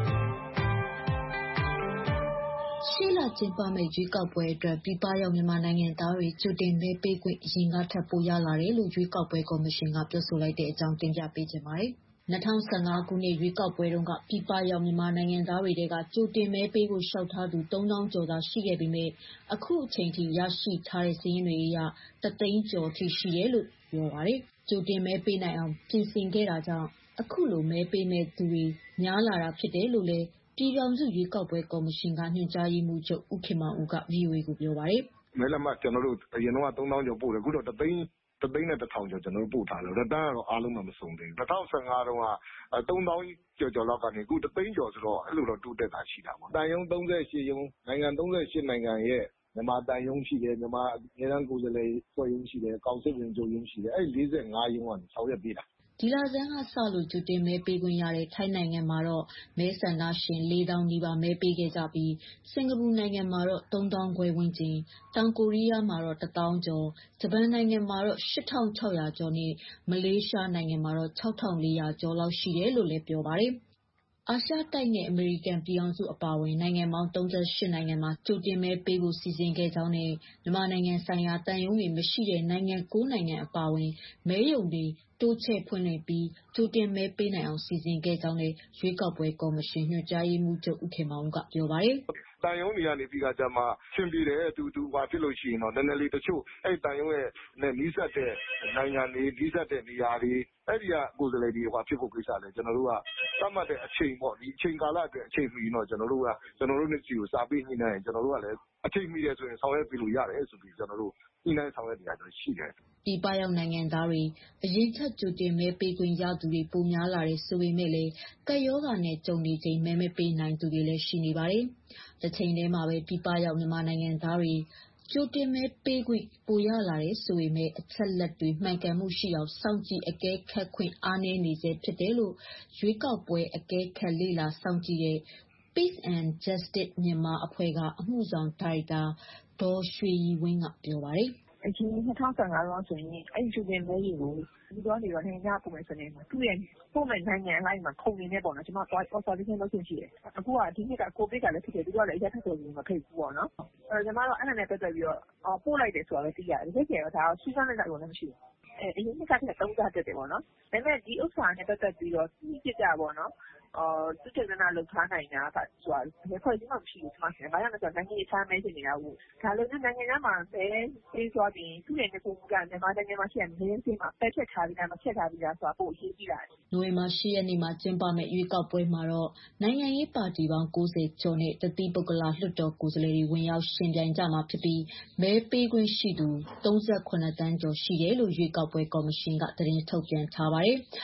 ရှေ့လကျင်းပမယ့်ရွေးကောက်ပွဲအတွက်ပြည်ပရောက်မြန်မာနိုင်ငံသားတွေကြိုတင်မဲပေးခွင့်အရင်ကထပ်ပိုရလာတယ်လို့ရွေးကောက်ပွဲကော်မရှင်ကပြောဆိုလိုက်တဲ့အကြောင်းတင်ပြပေးချင်ပါတယ်။၂၀၁၅ခုနှစ်ရွေးကောက်ပွဲတုန်းကပြည်ပရောက်မြန်မာနိုင်ငံသားတွေကကြိုတင်မဲပေးဖို့လျှောက်ထားသူသုံးသောင်းကျော်သာရှိခဲ့ပေမဲ့အခုအချိန်ထိရရှိထားတဲ့စာရင်းတွေအရတသိန်းကျော်ထိရှိတယ်လို့ပြောပါတယ်။ကြိုတင်မဲပေးနိုင်အောင်ပြင်ဆင်ခဲ့တာကြောင့်အခုလိုမဲပေးမဲ့သူတွေများလာတာဖြစ်တယ်လို့လည်းပြည်ထောင်စုရွေးကောက်ပွဲကော်မရှင်ကညွှန်ကြားရေးမှူးချုပ်ဦးခင်မောင်ဦးက ဗွီအိုအေကိုပြောပါတယ်။မဲလက်မှတ်ကျွန်တော်တို့အရင်တော့သုံးသောင်းကျော်ပို့တယ်အခုတော့တသိန်းတသိန်းနဲ့တစ်ထောင်ကျော်ကျွန်တော်တို့ပို့ထားတယ်။ရတန်းကတော့အားလုံးမှမစုံသေးဘူး။၂၀၁၅တုန်းကသုံးသောင်းကျော်ကျော်လောက်ကနေအခုတသိန်းကျော်ဆိုတော့အဲ့လိုတော့တိုးတက်တာရှိတာပေါ့။တန်ယုံသုံးဆယ့်ရှစ်ရုံးနိုင်ငံသုံးဆယ့်ရှစ်နိုင်ငံရဲ့မြန်မာတန်ယုံရှိတယ်မြန်မာအမြဲတမ်းကိုယ်စားလှယ်ဖွဲ့ရုံးရှိတယ်ကောင်စစ်ဝင်ချုပ်ရုံးရှိတယ်အဲ့၄၅ရုံးကနေဆောင်ရွက်ပေးတာဒီလဆန်းကစလို့ကြိုတင်မဲပေးခွင့်ရတဲ့ထိုင်းနိုင်ငံမှာတော့မဲဆန္ဒရှင်လေးသောင်းနီးပါးမဲပေးခဲ့ကြပြီးစင်ကာပူနိုင်ငံမှာတော့သုံးသောင်းခွဲဝန်းကျင်တောင်ကိုရီးယားမှာတော့တစ်သောင်းကျော်ဂျပန်နိုင်ငံမှာတော့ရှစ်ထောင်ခြောက်ရာကျော်နဲ့မလေးရှားနိုင်ငံမှာတော့ခြောက်ထောင်လေးရာကျော်လောက်ရှိတယ်လို့လည်းပြောပါတယ်အာရှတိုက်နဲ့အမေရိကန်ပြည်အောင်စုအပါအဝင်နိုင်ငံပေါင်းသုံးဆယ့်ရှစ်နိုင်ငံမှာကြိုတင်မဲပေးဖို့စီစဉ်ခဲ့ကြောင်းနဲ့မြန်မာနိုင်ငံဆိုင်ရာတန်ယုံတွေမရှိတဲ့နိုင်ငံကိုးနိုင်ငံအပါအဝင်မဲရုံတွေတိုးချဲ့ဖွင့်လှစ်ပြီးကြိုတင်မဲပေးနိုင်အောင်စီစဉ်ခဲ့ကြောင်းလည်းရွေးကောက်ပွဲကော်မရှင်ညွှန်ကြားရေးမှူးချုပ်ဦးခင်မောင်ဦးကပြောပါတယ်တန်ယုံတွေကနေပြီးကကြမှာရှင်းပြတယ်အတူတူပါဖြစ်လို့ရှိရင်တော့နည်းနည်းလေးတချို့အဲ့တန်ယုံရဲ့နဲ့နီးစပ်တဲ့နိုင်ငံတွေနီးစပ်တဲ့နေရာတွေအဲ့ဒီကကိုယ်စားလှယ်တွေဟောဖြစ်ဖို့ကိစ္စလဲကျွန်တော်တို့ကသတ်မှတ်တဲ့အချိန်ပေါ့ဒီအချိန်ကာလအတွက်အချိန်မီတော့ကျွန်တော်တို့ကကျွန်တော်တို့နှစ်စီကိုစာပေးညှိနှိုင်းရင်ကျွန်တော်တို့ကလည်းအချိန်မီတယ်ဆိုရင်ဆောင်ရွက်ပေးလို့ရတယ်ဆိုပြီးကျွန်တော်တို့ညှိနှိုင်းဆောင်ရွက်နေတာတော့ရှိတယ်ဒီပရောက်နိုင်ငံသားတွေအရင်ထက်ကြိုတင်မဲပေးခွင့်ရသူတွေပိုများလာတဲ့ဆိုပေမဲ့လည်းကပ်ရောဂါနဲ့ကြုံနေချိန်မဲမပေးနိုင်သူတွေလည်းရှိနေပါတယ်။တစ်ချိန်တည်းမှာပဲပြည်ပရောက်မြန်မာနိုင်ငံသားတွေကြိုတင်မဲပေးခွင့်ပိုရလာတဲ့ဆိုပေမဲ့အချက်လက်တွေမှန်ကန်မှုရှိအောင်စောင့်ကြည့်အကဲခတ်ခွင့်အားနည်းနေစေဖြစ်တယ်လို့ရွေးကောက်ပွဲအကဲခတ်လေ့လာစောင့်ကြည့်တဲ့ Peace and Justice မြန်မာအဖွဲ့ကအမှုဆောင်ဒါရိုက်တာဒေါ်ရွှေရည်ဝင်းကပြောပါတယ်အရင်၂၀၁၅တော့ဆိုရင်အဲ့ဒီကြိုတင်မဲတွေကိုဒီတော့နေတော့နိုင်ငံပုံမဲ့စနေမှာသူ့ရဲ့ပုံမဲ့နိုင်ငံအလိုက်မှာခုံနေနေပေါ့နော်ကျွန်တော် observation လုပ်ရှင်ရှိတယ်အခုကဒီနှစ်ကကိုဗစ်ကလည်းဖြစ်တယ်သူကလည်းအရက်ထက်တော်ကြီးမဖိတ်ဘူးပေါ့နော်အဲကျွန်တော်တို့အဲ့ဒါနဲ့ပတ်သက်ပြီးတော့ပို့လိုက်တယ်ဆိုတာပဲသိရတယ်ဒီကျတော့ဒါစီးစမ်းလိုက်တာလည်းမရှိဘူးအဲအရင်နှစ်ကတည်းကသုံးစားတက်တယ်ပေါ့နော်ဒါပေမဲ့ဒီဥစ္စာနဲ့ပတ်သက်ပြီးတော့စီးကြကြပေါ့နော်အော်သူတကယ်နာလောက်ထားနိုင်တာကဆိုတာဘယ်ဖွဲ့စည်းမှမရှိဘူးကျွန်မဆင်ဘာရမလဲဆိုတော့နိုင်ငံရေးစားမဲရှင်နေတာဘူးဒါလိုမျိုးနိုင်ငံသားမှာပဲပေးသွားပြီးသူ့ရဲ့ကိုယ်ကမြန်မာနိုင်ငံမှာရှိတဲ့နေစင်းမှာပဲချက်ထားပြီးတာမချက်ထားပြီးတာဆိုတာပို့အရေးကြီးတာနိုဝင်ဘာရှစ်ရက်နေ့မှာကျင်းပမယ့်ရွေးကောက်ပွဲမှာတော့နိုင်ငံရေးပါတီပေါင်းကိုးဆယ်ကျော်နဲ့တတိပုဂ္ဂလလွှတ်တော်ကိုယ်စားလှယ်တွေဝင်ရောက်ရှင်ပြိုင်ကြမှာဖြစ်ပြီးမဲပေးခွင့်ရှိသူသုံးဆယ့်ခုနစ်သန်းကျော်ရှိတယ်လို့ရွေးကောက်ပွဲကော်မရှင်ကသတင်းထုတ်ပြန်ထားပါတယ်။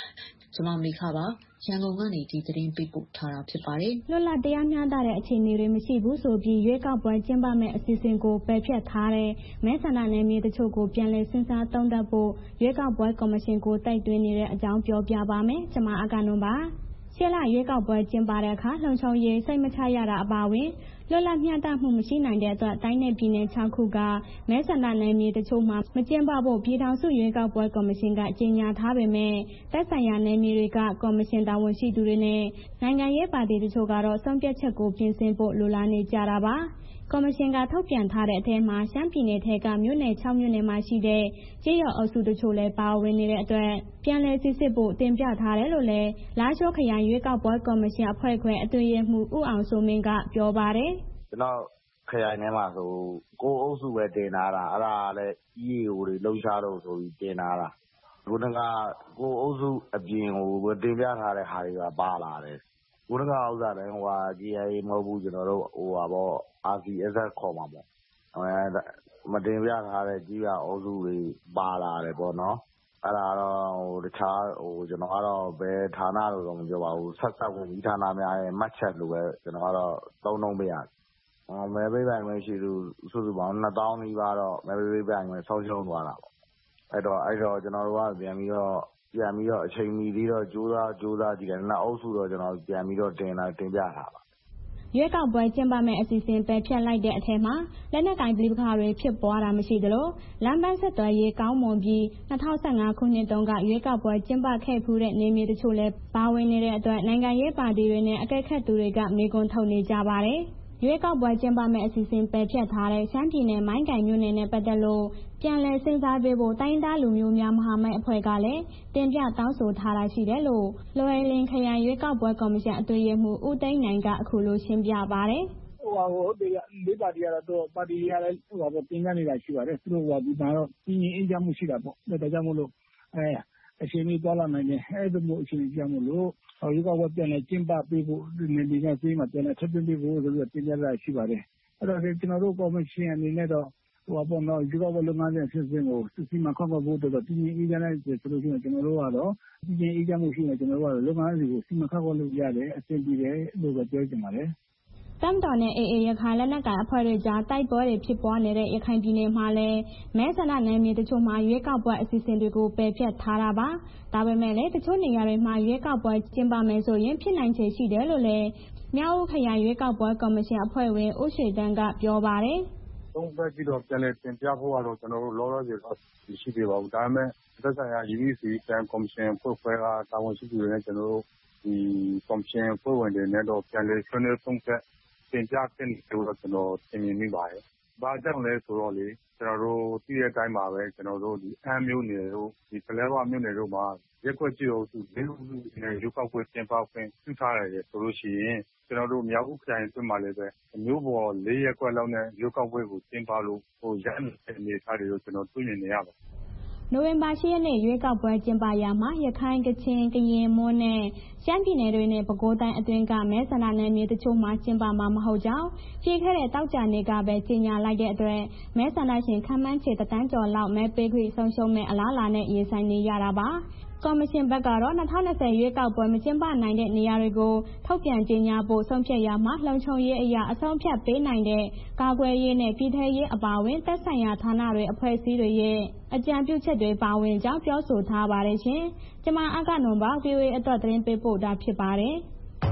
ကျမမေခပါရန်ကုန်ကနေဒီသတင်းပေးပို့ထားတာဖြစ်ပါတယ်လွတ်လပ်တရားမျှတတဲ့အခြေအနေတွေမရှိဘူးဆိုပြီးရွေးကောက်ပွဲကျင်းပမဲ့အစီအစဉ်ကိုပယ်ဖျက်ထားတဲ့မဲဆန္ဒနယ်မြေတချို့ကိုပြန်လည်စဉ်းစားသုံးသပ်ဖို့ရွေးကောက်ပွဲကော်မရှင်ကိုတိုက်တွန်းနေတဲ့အကြောင်းပြောပြပါမယ်။ကျွန်မအကနုံပါရှေ့လရွေးကောက်ပွဲကျင်းပတဲ့အခါလုံခြုံရေးစိတ်မချရတာအပါအဝင်လွတ်လပ်မျှတမှုမရှိနိုင်တဲ့အတွက်တိုင်းနယ်ပြည်နယ်၆ခုကမဲဆန္ဒနယ်မြေတချို့မှာမကျင်းပဖို့ပြည်ထောင်စုရွေးကောက်ပွဲကော်မရှင်ကကြေညာထားပေမဲ့သက်ဆိုင်ရာနယ်မြေတွေကကော်မရှင်တာဝန်ရှိသူတွေနဲ့နိုင်ငံရေးပါတီတချို့ကတော့ဆုံးဖြတ်ချက်ကိုပြင်ဆင်ဖို့လိုလားနေကြတာပါကော်မရှင်ကထုတ်ပြန်ထားတဲ့အထက်မှာရှမ်းပြည်နယ်ထဲကမြို့နယ်၆မြို့နယ်မှာရှိတဲ့ကြေးရွာအုပ်စုတချို့လည်းပါဝင်နေတဲ့အတွက်ပြန်လည်စစ်စစ်ဖို့တင်ပြထားတယ်လို့လည်းလားရှိုးခရိုင်ရွေးကောက်ပွဲကော်မရှင်အဖွဲ့ခွဲအတွင်းရေးမှူးဦးအောင်စိုးမင်းကပြောပါတယ်ကျွန်တော်ခရိုင်ထဲမှာဆိုကိုအုပ်စုပဲတင်လာတာအဲ့ဒါလည်း E A O တွေလှုပ်ရှားတော့ဆိုပြီးတင်လာတာခုနကကိုအုပ်စုအပြင်ကိုတင်ပြထားတဲ့ဟာတွေကပါလာတယ်ခုနကဥစ္စာတိုင်းဟိုဟာ G I A မဟုတ်ဘူးကျွန်တော်တို့ဟိုဟာပေါ့ R C S S ခေါ်မှာပေါ့အဲမတင်ပြထားတဲ့ကြီးပြအုပ်စုတွေပါလာတယ်ပေါ့နော်အဲ့ဒါတော့ဟိုတခြားဟိုကျွန်တော်ကတော့ဘယ်ဌာနလို့တော့မပြောပါဘူးဆက်ဆက်ဝင်ဒီဌာနများရဲ့မှတ်ချက်လိုပဲကျွန်တော်ကတော့သုံးလုံးပေးရတယ်မဲပေးပိုင်ခွင့်ရှိသူစုစုပေါင်းနှစ်သောင်းနီးပါးတော့မဲပေးပိုင်ခွင့်ဆုံးရှုံးသွားတာပေါ့အဲ့တော့အဲ့တော့ကျွန်တော်တို့ကပြန်ပြီးတော့ပြန်ပြီးတော့အချိန်မီပြီးတော့ကြိုးစားကြိုးစားကြည့်တယ်နောက်အုပ်စုတော့ကျွန်တော်ပြန်ပြီးတော့တင်လာတင်ပြထားပါရွေးကောက်ပွဲကျင်းပမဲ့အစီအစဉ်ပယ်ဖျက်လိုက်တဲ့အထက်မှာလက်နက်ကိုင်ပဋိပက္ခတွေဖြစ်ပွားတာမရှိသလိုလမ်းပန်းဆက်သွယ်ရေးကောင်းမွန်ပြီး၂၀၁၅ခုနှစ်တုန်းကရွေးကောက်ပွဲကျင်းပခဲ့ဖူးတဲ့နေမြေတချို့လည်းပါဝင်နေတဲ့အတွက်နိုင်ငံရေးပါတီတွေနဲ့အကဲခတ်သူတွေကမေးခွန်းထုတ်နေကြပါတယ်ရွေးကောက်ပွဲကျင်းပမဲ့အစီအစဉ်ပယ်ဖျက်ထားတဲ့ရှမ်းပြည်နယ်မိုင်းကိုင်မြို့နယ်နဲ့ပတ်သက်လို့ပြန်လည်စဉ်းစားပေးဖို့တိုင်းသားလူမျိုးများမဟာမိတ်အဖွဲ့ကလည်းတင်ပြတောင်းဆိုထားတာရှိတယ်လို့လွယ်လင်းခရိုင်ရွေးကောက်ပွဲကော်မရှင်အတွင်းရေးမှူးဦးသိန်းနိုင်ကအခုလိုရှင်းပြပါတယ်ဟိုဟာဟိုဒီလေးပါတီကတော့ပါတီရလည်းဟိုဟာပြင်ရနေတာရှိပါတယ်သူတို့ဟိုဒီမှာတော့ပြည်ရင်အေးချမ်းမှုရှိတာပေါ့ဒါကြောင့်မို့လို့အဲအချိန်ကြီးသွားလာနိုင်တယ်အဲ့ဒါမျိုးအချိန်ကြီးမို့လို့ရွေးကောက်ပွဲပြန်လည်ကျင်းပပေးဖို့ဒီနေ့ဒီကစီးမှာပြန်လည်ထပ်ပြင်ပေးဖို့ဆိုပြီးတင်ပြတာရှိပါတယ်အဲ့တော့ကျွန်တော်တို့ကော်မရှင်အနေနဲ့တော့ဟိုပေါ့နော်ရွေးကောက်ပွဲလုပ်ငန်းစဉ်အစီအစဉ်ကိုစီမံခန့်ခွဲဖို့တော့ပြည်ရင်အေးချမ်းတဲ့ဆိုလို့ရှိရင်ကျွန်တော်တို့ကတော့ပြည်ရင်အေးချမ်းမှုရှိရင်ကျွန်တော်တို့ကတော့လုပ်ငန်းစဉ်ကိုစီမံခန့်ခွဲလို့ရတယ်အဆင်ပြေတယ်လို့ပဲပြောချင်ပါတယ်တမ်တော်နဲ့အေအေရခိုင်လက်နက်ကိုင်အဖွဲ့တွေကြားတိုက်ပွဲတွေဖြစ်ပွားနေတဲ့ရခိုင်ပြည်နယ်မှာလည်းမဲဆန္ဒနယ်မြေတချို့မှာရွေးကောက်ပွဲအစီအစဉ်တွေကိုပယ်ဖျက်ထားတာပါ။ဒါပေမဲ့လည်းတချို့နေရာတွေမှာရွေးကောက်ပွဲကျင်းပမယ်ဆိုရင်ဖြစ်နိုင်ခြေရှိတယ်လို့လည်းမြောက်ဦးခရိုင်ရွေးကောက်ပွဲကော်မရှင်အဖွဲ့ဝင်ဦးရွှေတန်းကပြောပါတယ်။သုံးသပ်ပြီးတော့ပြန်လည်တင်ပြဖို့ကတော့ကျွန်တော်တို့လောလောဆယ်တော့ရှိသေးပါဘူး။ဒါပေမဲ့သက်ဆိုင်ရာ U E C တန်ကော်မရှင်ဖွဲ့ခွဲကတာဝန်ရှိသူတွေနဲ့ကျွန်တော်တို့ဒီကော်မရှင်ဖွဲ့ဝင်တွေနဲ့တော့ပြန်လည်ဆွေးနွေးသုံးသပ်တင်ပြတဲ့လို့တော့ကျွန်တော်သင်မြင်မိပါတယ်။ဘာကြောင့်လဲဆိုတော့လေကျွန်တော်တို့သိတဲ့အတိုင်းပါပဲကျွန်တော်တို့ဒီအမ်းမြို့နယ်တို့ဒီပလဲဝမြို့နယ်တို့မှာရက်ွက်ကြည့်အောင်သူလေးလူနဲ့ရုပ်ောက်ပွဲပြင်ပခွင့်ပြုထားရတယ်ဆိုလို့ရှိရင်ကျွန်တော်တို့မြောက်ဦးခရိုင်အတွင်းမှာလည်းပဲမျိုးပေါ်လေးရက်ွက်လောက်နဲ့ရုပ်ောက်ပွဲကိုပြင်ပလို့ဟိုရန်တဲ့အနေအထားတွေကိုကျွန်တော်တွေ့မြင်နေရပါတယ်နိုဝင်ဘာ၈ရက်နေ့ရွေးကောက်ပွဲကျင်းပရာမှာရခိုင်ကချင်ကရင်မွန်နဲ့ရှမ်းပြည်နယ်တွေနဲ့ပဲခူးတိုင်းအတွင်းကမဲဆန္ဒနယ်မြေတချို့မှာကျင်းပမှာမဟုတ်ကြောင်းပြည်ခဲ့တဲ့တောက်ကြနေကပဲကြေညာလိုက်တဲ့အတွက်မဲဆန္ဒရှင်ခန့်မှန်းခြေတသန်းကျော်လောက်မဲပေးခွင့်ဆုံးရှုံးမဲ့အလားအလာနဲ့ရင်ဆိုင်နေရတာပါကော်မရှင်ဘက်ကတော့၂၀၂၀ရွေးကောက်ပွဲမကျင်းပနိုင်တဲ့နေရာတွေကိုထုတ်ပြန်ကြေညာဖို့ဆုံးဖြတ်ရမှာလုံခြုံရေးအရာအဆုံးဖြတ်ပေးနိုင်တဲ့ကာကွယ်ရေးနဲ့ပြည်ထရေးအပါအဝင်သက်ဆိုင်ရာဌာနတွေအဖွဲ့အစည်းတွေရဲ့အကြံပြုချက်တွေပါဝင်ကြောင်းပြောဆိုထားပါတယ်ရှင်။ကျွန်မအကနုံပါ V O A အတွက်သတင်းပေးပို့တာဖြစ်ပါတယ်။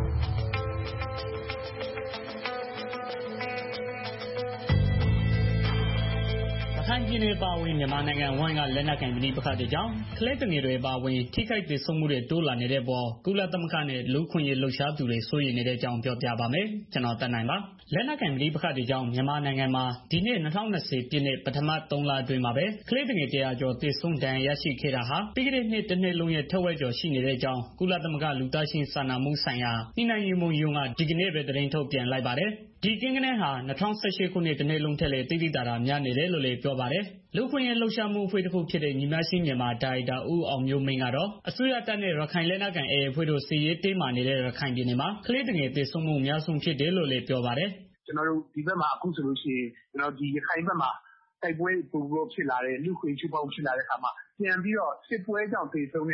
ခိုင်ပြည်နယ်ပါဝင်မြန်မာနိုင်ငံဝိုင်းကလက်နက်ကိုင်ပဋိပက္ခတွေကြောင့်ကလေးငယ်တွေပါဝင်ထိခိုက်ဒေဆုံးမှုတွေတိုးလာနေတဲ့ပေါ်ကုလသမဂ္ဂနဲ့လူ့ခွင့်ရေးလှုပ်ရှားသူတွေစိုးရိမ်နေတဲ့အကြောင်းပြောပြပါမယ်ကျွန်တော်တက်နိုင်ပါလက်နက်ကိုင်ပဋိပက္ခတွေကြောင့်မြန်မာနိုင်ငံမှာဒီနေ့၂၀၂၀ပြည့်နှစ်ပထမသုံးလအတွင်းမှာပဲကလေးငယ်တရာကျော်သေဆုံးဒဏ်ရာရရှိခဲ့တာဟာပြီးခဲ့တဲ့နှစ်တစ်နှစ်လုံးရဲ့ထက်ဝက်ကျော်ရှိနေတဲ့အကြောင်းကုလသမဂ္ဂလူသားချင်းစာနာမှုဆိုင်ရာညှိနှိုင်းရေးမှူးရုံးကဒီကနေ့ပဲသတင်းထုတ်ပြန်လိုက်ပါတယ်ဒီကိန်းဂဏန်းဟာ၂၀၁၈ခုနှစ်တစ်နှစ်လုံးထက်လည်းတိတိတသာများနေတယ်လို့လည်းပြောပါတယ်လူ့ခွင့်ရေးလှုပ်ရှားမှုအဖွဲ့တစ်ခုဖြစ်တဲ့ညီမရှိမြန်မာဒါရိုက်တာဦးအောင်မျိုးမင်းကတော့အစိုးရတပ်နဲ့ရခိုင်လက်နက်ကိုင် A အဖွဲ့တို့စီရေးတင်းမာနေတဲ့ရခိုင်ပြည်နယ်မှာကလေးငယ်သေဆုံးမှုအများဆုံးဖြစ်တယ်လို့လည်းပြောပါတယ်ကျွန်တော်တို့ဒီဘက်မှာအခုဆိုလို့ရှိရင်ကျွန်တော်ဒီရခိုင်ဘက်မှာတိုက်ပွဲပုံပေါ်ဖြစ်လာတဲ့လူ့ခွင့်ချိုးဖောက်ဖြစ်လာတဲ့အခါမှာပြန်ပြီးတော့စစ်ပွဲကြောင့်သေဆုံးတဲ့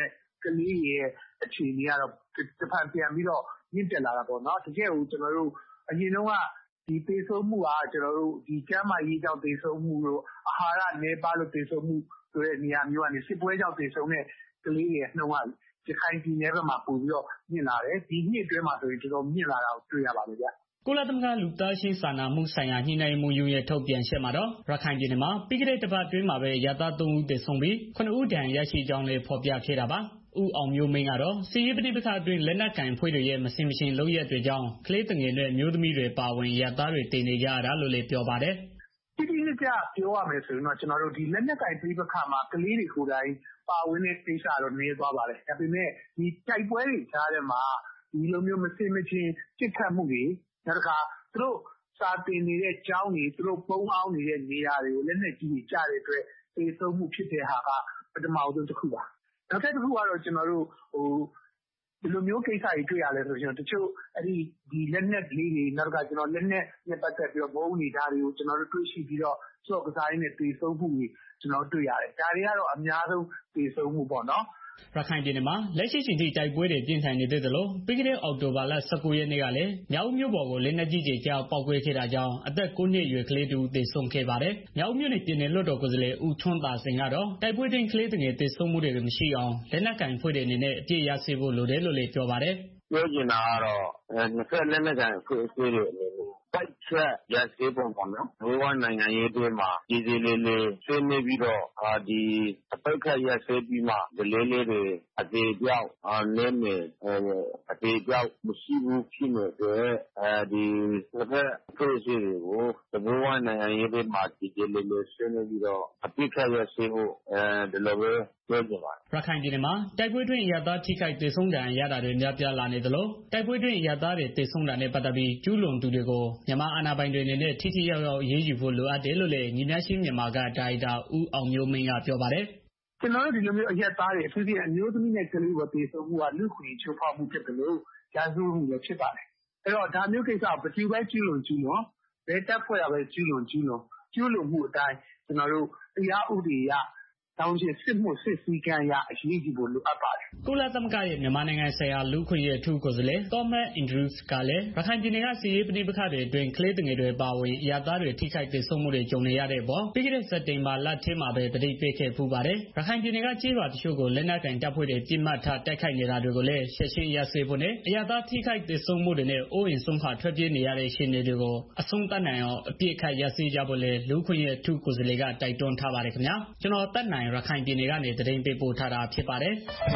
ကလေးတွေရဲ့အခြေအနေကတော့တစ်ဖန်ပြန်ပြီးတော့မြင့်တက်လာတာပေါ့နော်တကယ်ကိုကျွန်တော်တို့အရင်တုန်းကဒီသေဆုံးမှုကကျွန်တော်တို့ဒီကျန်းမာရေးကြောင့်သေဆုံးမှုတို့အာဟာရနည်းပါးလို့သေဆုံးမှုဆိုတဲ့နေရာမျိုးကနေစစ်ပွဲကြောင့်သေဆုံးတဲ့ကလေးတွေနှုန်းကရခိုင်ပြည်နယ်ဘက်မှာပို့ပြီးတော့မြင့်လာတယ်ဒီနှစ်အတွင်းမှာဆိုရင်တော်တော်မြင့်လာတာကိုတွေ့ရပါတယ်ဗျကုလသမဂ္ဂလူသားချင်းစာနာမှုဆိုင်ရာညှိနှိုင်းမှုရုံးရဲ့ထုတ်ပြန်ချက်မှာတော့ရခိုင်ပြည်နယ်မှာပြီးခဲ့တဲ့တစ်ပတ်အတွင်းမှာပဲရသသုံးဦးသေဆုံးပြီးခုနှစ်ဦးဒဏ်ရာရရှိကြောင်းလည်းဖော်ပြခဲ့တာပါဦးအောင်မျိုးမင်းကတော့စီးရီးပဋိပက္ခအတွင်းလက်နက်ကင်ဖွဲ့တွေရဲ့မစင်မရှင်လုပ်ရက်တွေကြောင့်ကလေးငယ်တွေမျိုးသမီးတွေပါဝင်ရသားတွေတည်နေကြရတာလို့လည်းပြောပါတယ်တိတိကျကျပြောရမယ်ဆိုရင်တော့ကျွန်တော်တို့ဒီလက်နက်ကင်ပဋိပက္ခမှာကလေးတွေကိုယ်တိုင်ပါဝင်တဲ့ကိစ္စတော့နေသွားပါတယ်ဒါပေမဲ့ဒီတိုက်ပွဲတွေကြားထဲမှာဒီလိုမျိုးမစင်မရှင်ပြစ်ခတ်မှုတွေနောက်တစ်ခါသူတို့စာတင်နေတဲ့ကျောင်းတွေသူတို့ပုံအောင်နေတဲ့နေရာတွေကိုလက်နက်ကြီးတွေကြားတဲ့အတွက်သေဆုံးမှုဖြစ်တဲ့ဟာကပထမဆုံးတစ်ခုပါနောက်တစ်ခုကတော့ကျွန်တော်တို့ဟိုဒီလိုမျိုးကိစ္စတွေတွေ့ရလဲဆိုရင်တချို့အဲ့ဒီဒီလက်နက်ကလေးတွေနောက်ကကျွန်တော်လက်နက်နဲ့ပတ်သက်ပြီးတော့ဘုံနေတာတွေကိုကျွန်တော်တို့တွေ့ရှိပြီးတော့စော့ကစားရင်းနဲ့သေဆုံးမှုတွေကျွန်တော်တွေ့ရတယ်ဒါတွေကတော့အများဆုံးသေဆုံးမှုပေါ့နော်ရခိုင်ပြည်နယ်မှာလက်ရှိချိန်ထိတိုက်ပွဲတွေပြင်းထန်နေသေးတယ်လို့ပြီးခဲ့တဲ့အောက်တိုဘာလ၁၉ရက်နေ့ကလည်းမြောက်မြို့ပေါ်ကိုလက်နက်ကြီးကျရောက်ပောက်ကွဲခဲ့တာကြောင့်အသက်၉နှစ်အရွယ်ကလေးတူသေဆုံးခဲ့ပါတယ်။မြောက်မြို့နယ်ပြည်နယ်လွှတ်တော်ကိုယ်စားလှယ်ဦးထွန်းသာစိန်ကတော့တိုက်ပွဲတွင်ကလေးငယ်သေဆုံးမှုတွေမရှိအောင်လက်နက်ကင်ဖွဲ့တွေအနေနဲ့အပြည့်ရစေဖို့လိုတယ်လို့လည်းပြောပါတယ်။ပြောချင်တာကတော့နှစ်ဖက်လက်နက်ကင်ဖွဲ့တွေအနေနဲ့ပိုက်ချက်ရစေပုံပေါ့နော်။ဘဝနိုင်ငံရေးတွေမှာဒီဒီလေးလေးဆွေးနွေးပြီးတော့အာဒီအပိတ်ခတ်ရစေပြီးမှဒီလေးလေးတွေအသေးပြောက်အာနေနေအသေးပြောက်မရှိဘူးဖြစ်နေတဲ့အဲဒီတစ်ဖက်ဖွဲ့စည်းတွေကိုဘဝနိုင်ငံရေးတွေမှာဒီဒီလေးလေးဆွေးနွေးပြီးတော့အပိတ်ခတ်ရစေဖို့အဲဒီလိုပဲပြောကြပါရခိုင်ပြည်နယ်မှာတိုက်ပွဲတွင်အရသားထိခိုက်ဒေဆုံးတာရတာတွေများပြားလာနေသလိုတိုက်ပွဲတွင်အရသားတွေဒေဆုံးတာနဲ့ပတ်သက်ပြီးကျူးလွန်သူတွေကိုမြန်မာအာဏာပိုင်တွေအနေနဲ့ထိထိရောက်ရောက်ရေးယူဖို့လိုအပ်တယ်လို့လည်းညီမျှရှိမြန်မာကဒါရိုက်တာဦးအောင်မျိုးမင်းကပြောပါတယ်ကျွန်တော်တို့ဒီလိုမျိုးအရက်သားတွေအထူးသဖြင့်အမျိုးသမီးနဲ့ကလေးတွေဒေဆုံးမှုကလူခွင့်ချိုးဖောက်မှုဖြစ်တယ်လို့ကြားစုမှုလည်းဖြစ်ပါတယ်အဲ့တော့ဒါမျိုးကိစ္စဘယ်သူပဲကျူးလွန်ကျူးလွန်ဘယ်တပ်ဖွဲ့ရပဲကျူးလွန်ကျူးလွန်ကျူးလွန်မှုအတိုင်းကျွန်တော်တို့တရားဥပဒေရတောင်းချင်စစ်မှုစစ်စည်းကမ်းရအရေးကြီးဖို့လိုအပ်ပါတယ်ကုလသမဂ္ဂရဲ့မြန်မာနိုင်ငံဆိုင်ရာလူ့ခွင့်ရေးအထူးကိုယ်စားလှယ်သောမတ်အင်ဒရူးစ်ကလည်းရခိုင်ပြည်နယ်ကစီးရေးပဋိပက္ခတွေအတွင်းကလေးငယ်တွေပါဝင်အရသားတွေထိခိုက်ဒေဆုံးမှုတွေကြုံနေရတဲ့အပေါ်ပြီးခဲ့တဲ့စက်တင်ဘာလထဲမှာပဲတတိပေးခဲ့ပူပါတယ်ရခိုင်ပြည်နယ်ကကြေးရွာတချို့ကိုလက်နက်ကင်တပ်ဖွဲ့တွေပြစ်မှတ်ထားတိုက်ခိုက်နေတာတွေကိုလည်းရှင်းရှင်းရစေဖို့နဲ့အရသားထိခိုက်ဒေဆုံးမှုတွေနဲ့အိုးအိမ်ဆုံးခါထွက်ပြေးနေရတဲ့ရှင်တွေကိုအဆုံးသတ်နိုင်အောင်အပြည့်ခတ်ရစေကြဖို့လည်းလူ့ခွင့်ရေးအထူးကိုယ်စားလှယ်ကတိုက်တွန်းထားပါတယ်ခင်ဗျာကျွန်တော်တက်နိုင်ရခိုင်ပြည်နယ်ကနေသတင်းပေးပို့ထားတာဖြစ်ပါတယ်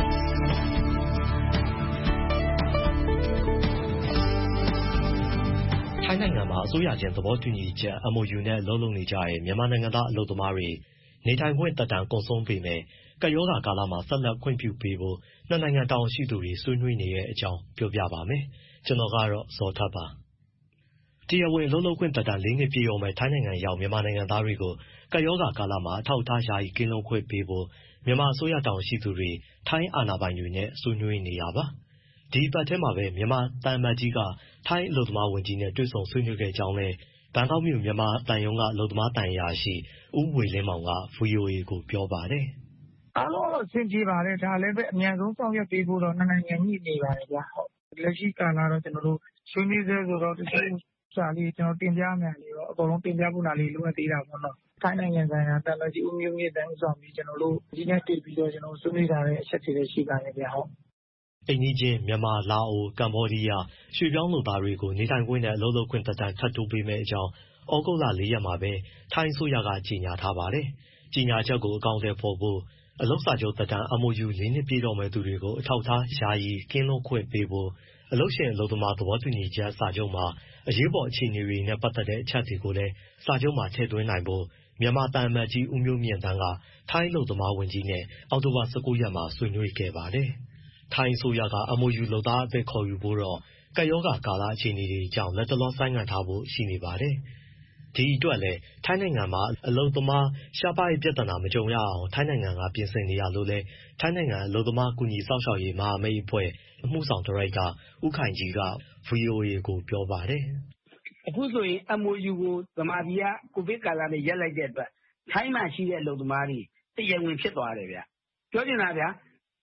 ထိုင်းနိုင်ငံမှာအစိုးရချင်းသဘောတူညီချက် M O U နဲ့လုံးလုံးနေကြတဲ့မြန်မာနိုင်ငံသားအလုပ်သမားတွေနေထိုင်ခွင့်သက်တမ်းကုန်ဆုံးပေမဲ့ကပ်ရောဂါကာလမှာဆက်လက်ခွင့်ပြုပေးဖို့နှစ်နိုင်ငံတာဝန်ရှိသူတွေဆွေးနွေးနေတဲ့အကြောင်းပြောပြပါမယ်။ကျွန်တော်ကတော့ဇော်ထက်ပါ။တရားဝင်အလုပ်လုပ်ခွင့်သက်တမ်းလေးနှစ်ပြည့်ရောမဲ့ထိုင်းနိုင်ငံရောက်မြန်မာနိုင်ငံသားတွေကိုကပ်ရောဂါကာလမှာအထောက်အထားယာယီကင်းလွတ်ခွင့်ပေးဖို့မြန်မာအစိုးရတာဝန်ရှိသူတွေထိုင်းအာဏာပိုင်တွေနဲ့ဆွေးနွေးနေတာပါ။ဒီပတ်ထဲမှာပဲမြန်မာတန်မတ်ကြီးကထိုင်းအလုပ်သမားဝန်ကြီးနဲ့တွေ့ဆုံဆွေးနွေးခဲ့ကြောင်းနဲ့ဘန်ကောက်မြို့မြန်မာတန်ယုံကအလုပ်သမားတန်ရာရှိဦးဝေလင်းမောင်က ဗွီအိုအေ ကိုပြောပါတယ်။အားလုံးတော့အဆင်ပြေပါတယ်ဒါလည်းပဲအများဆုံးဆောင်ရွက်ပေးဖို့တော့နှစ်နိုင်ငံညှိနေပါတယ်ဗျာ။လက်ရှိကာလတော့ကျွန်တော်တို့ဆွေးနွေးသေးဆိုတော့တချို့စာလေးကျွန်တော်တင်ပြမယ်လေတော့အကုန်လုံးတင်ပြဖို့နားလေးလိုအပ်သေးတာပေါ့နော်။ထိုင်းနိုင်ငံဆိုင်ရာတန်မတ်ကြီးဦးမျိုးမြင့်တန်းဦးဆောင်ပြီးကျွန်တော်တို့ဒီနေ့တွေ့ပြီးတော့ကျွန်တော်ဆွေးနွေးထားတဲ့အချက်တွေလည်းရှိပါတယ်ဗျာဟုတ်အိမ်ကြီးချင်းမြန်မာ၊လာအို၊ကမ္ဘောဒီးယားရွှေ့ပြောင်းလုပ်သားတွေကိုနေထိုင်ခွင့်နဲ့အလုပ်လုပ်ခွင့်သက်တမ်းထပ်တိုးပေးမယ့်အကြောင်းဩဂုတ်လလေးရက်မှာပဲထိုင်းအစိုးရကကြေညာထားပါတယ်။ကြေညာချက်ကိုအကောင့်ထဲပေါ်ဖို့အလုပ်စာချုပ်သက်တမ်း M O U လေးနှစ်ပြည့်တော့မဲ့သူတွေကိုအထောက်အထားယာယီကင်းလွတ်ခွင့်ပေးဖို့အလုပ်ရှင်အလုပ်သမားသဘောတူညီချက်စာချုပ်မှာအရေးပေါ်အခြေအနေတွေနဲ့ပတ်သက်တဲ့အချက်တွေကိုလည်းစာချုပ်မှာထည့်သွင်းနိုင်ဖို့မြန်မာတန်မတ်ကြီးဦးမျိုးမြင့်တန်းကထိုင်းအလုပ်သမားဝန်ကြီးနဲ့အောက်တိုဘာ၁၉ရက်မှာဆွေးနွေးခဲ့ပါတယ်။ထိုင်းအစိုးရက M O U လုပ်သားအသစ်ခေါ်ယူဖို့တော့ကပ်ရောဂါကာလအခြေအနေတွေကြောင့်လက်တလောဆိုင်းငံ့ထားဖို့ရှိနေပါတယ်။ဒီအတွက်လည်းထိုင်းနိုင်ငံမှာအလုပ်သမားရှားပါးရေးပြဿနာမကြုံရအောင်ထိုင်းနိုင်ငံကပြင်ဆင်နေရလို့လည်းထိုင်းနိုင်ငံအလုပ်သမားကူညီစောင့်ရှောက်ရေးမဟာမိတ်အဖွဲ့အမှုဆောင်ဒါရိုက်တာဦးခိုင်ကြီးက ဗွီအိုအေ ကိုပြောပါတယ်။အခုဆိုရင် M O U ကိုဗမာပြည်ကကိုဗစ်ကာလနဲ့ရပ်လိုက်တဲ့အတွက်ထိုင်းမှာရှိတဲ့အလုပ်သမားတွေတရားဝင်ဖြစ်သွားတယ်ဗျ။ပြောချင်တာဗျာ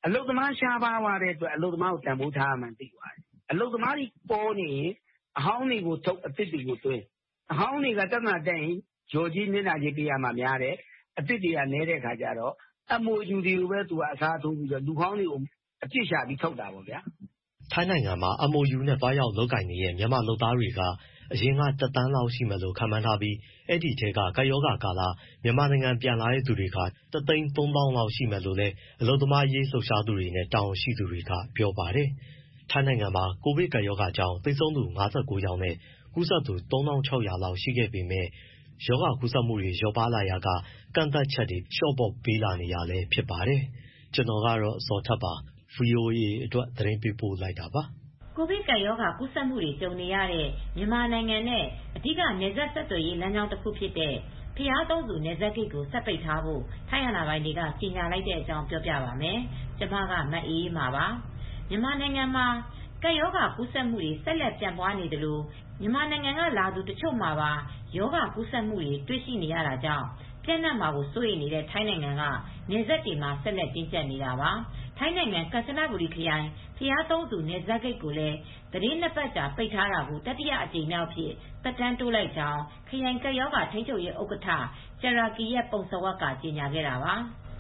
အလုပ်သမားရှားပါးသွားတဲ့အတွက်အလုပ်သမားကိုတန်ဖိုးထားရမှန်းသိသွားတယ်အလုပ်သမားတွေပေါ်နေရင်အဟောင်းတွေကိုထုတ်အသစ်တွေကိုသွင်းအဟောင်းတွေကတတ်မှတ်တဲ့ရင်ဂျော်ကြီးမျက်နှာကြီးပေးရမှများတယ်အသစ်တွေကနဲတဲ့ခါကျတော့အမိုယူတွေကိုပဲသူကအစားထိုးပြီးတော့လူဟောင်းတွေကိုအပြစ်ရှာပြီးထုတ်တာပေါ့ဗျာထိုင်းနိုင်ငံမှာ M O U နဲ့တွားရောက်လုပ်ကိုင်နေတဲ့မြန်မာလုပ်သားတွေကအရင်ကတစ်သန်းလောက်ရှိမယ်လို့ခန့်မှန်းထားပြီးအဲ့ဒီထဲကကပ်ရောဂါကာလမြန်မာနိုင်ငံပြန်လာတဲ့သူတွေကတစ်သိန်းသုံးသောင်းလောက်ရှိမယ်လို့လည်းအလုပ်သမားရေးလှုပ်ရှားသူတွေနဲ့တာဝန်ရှိသူတွေကပြောပါတယ်။ထိုင်းနိုင်ငံမှာကိုဗစ်ကပ်ရောဂါကြောင့်သေဆုံးသူ၅၉ယောက်နဲ့ကူးစက်သူသုံးသောင်းခြောက်ရာလောက်ရှိခဲ့ပေမဲ့ရောဂါကူးစက်မှုတွေလျော့ပါးလာရာကကန့်သတ်ချက်တွေလျှော့ပေါ့ပေးလာနေရလဲဖြစ်ပါတယ်။ကျွန်တော်ကတော့ဇော်ထက်ပါ ဗွီအိုအေ အတွက်သတင်းပေးပို့လိုက်တာပါ။ကိုဗစ်ကပ်ရောဂါကူးစက်မှုတွေကြုံနေရတဲ့မြန်မာနိုင်ငံနဲ့အဓိကနယ်စပ်ဆက်သွယ်ရေးလမ်းကြောင်းတစ်ခုဖြစ်တဲ့ဖျားသုံးစုနယ်စပ်ဂိတ်ကိုဆက်ပိတ်ထားဖို့ထိုင်းအာဏာပိုင်တွေကကြေညာလိုက်တဲ့အကြောင်းပြောပြပါမယ်။ကျွန်မကမအေးအေးပါပါ။မြန်မာနိုင်ငံမှာကပ်ရောဂါကူးစက်မှုတွေဆက်လက်ပြန့်ပွားနေတယ်လို့မြန်မာနိုင်ငံကလာသူတချို့မှာပါရောဂါကူးစက်မှုတွေတွေ့ရှိနေရတာကြောင့်ပြန့်နှံ့မှာကိုစိုးရိမ်နေတဲ့ထိုင်းနိုင်ငံကနယ်စပ်တွေမှာဆက်လက်တင်းကျပ်နေတာပါ။ထိုင်းနိုင်ငံကမ်ချနဘူရီခရိုင်ဖျားသုံးစုနယ်စပ်ဂိတ်ကိုလည်းသတင်းနှစ်ပတ်ကြာပိတ်ထားတာကိုတတိယအကြိမ်မြောက်ဖြစ်သက်တမ်းတိုးလိုက်ကြောင်းခရိုင်ကပ်ရောဂါထိန်းချုပ်ရေးဥက္ကဋ္ဌကျရာကီရဲ့ပုံစဝတ်ကကြေညာခဲ့တာပါ။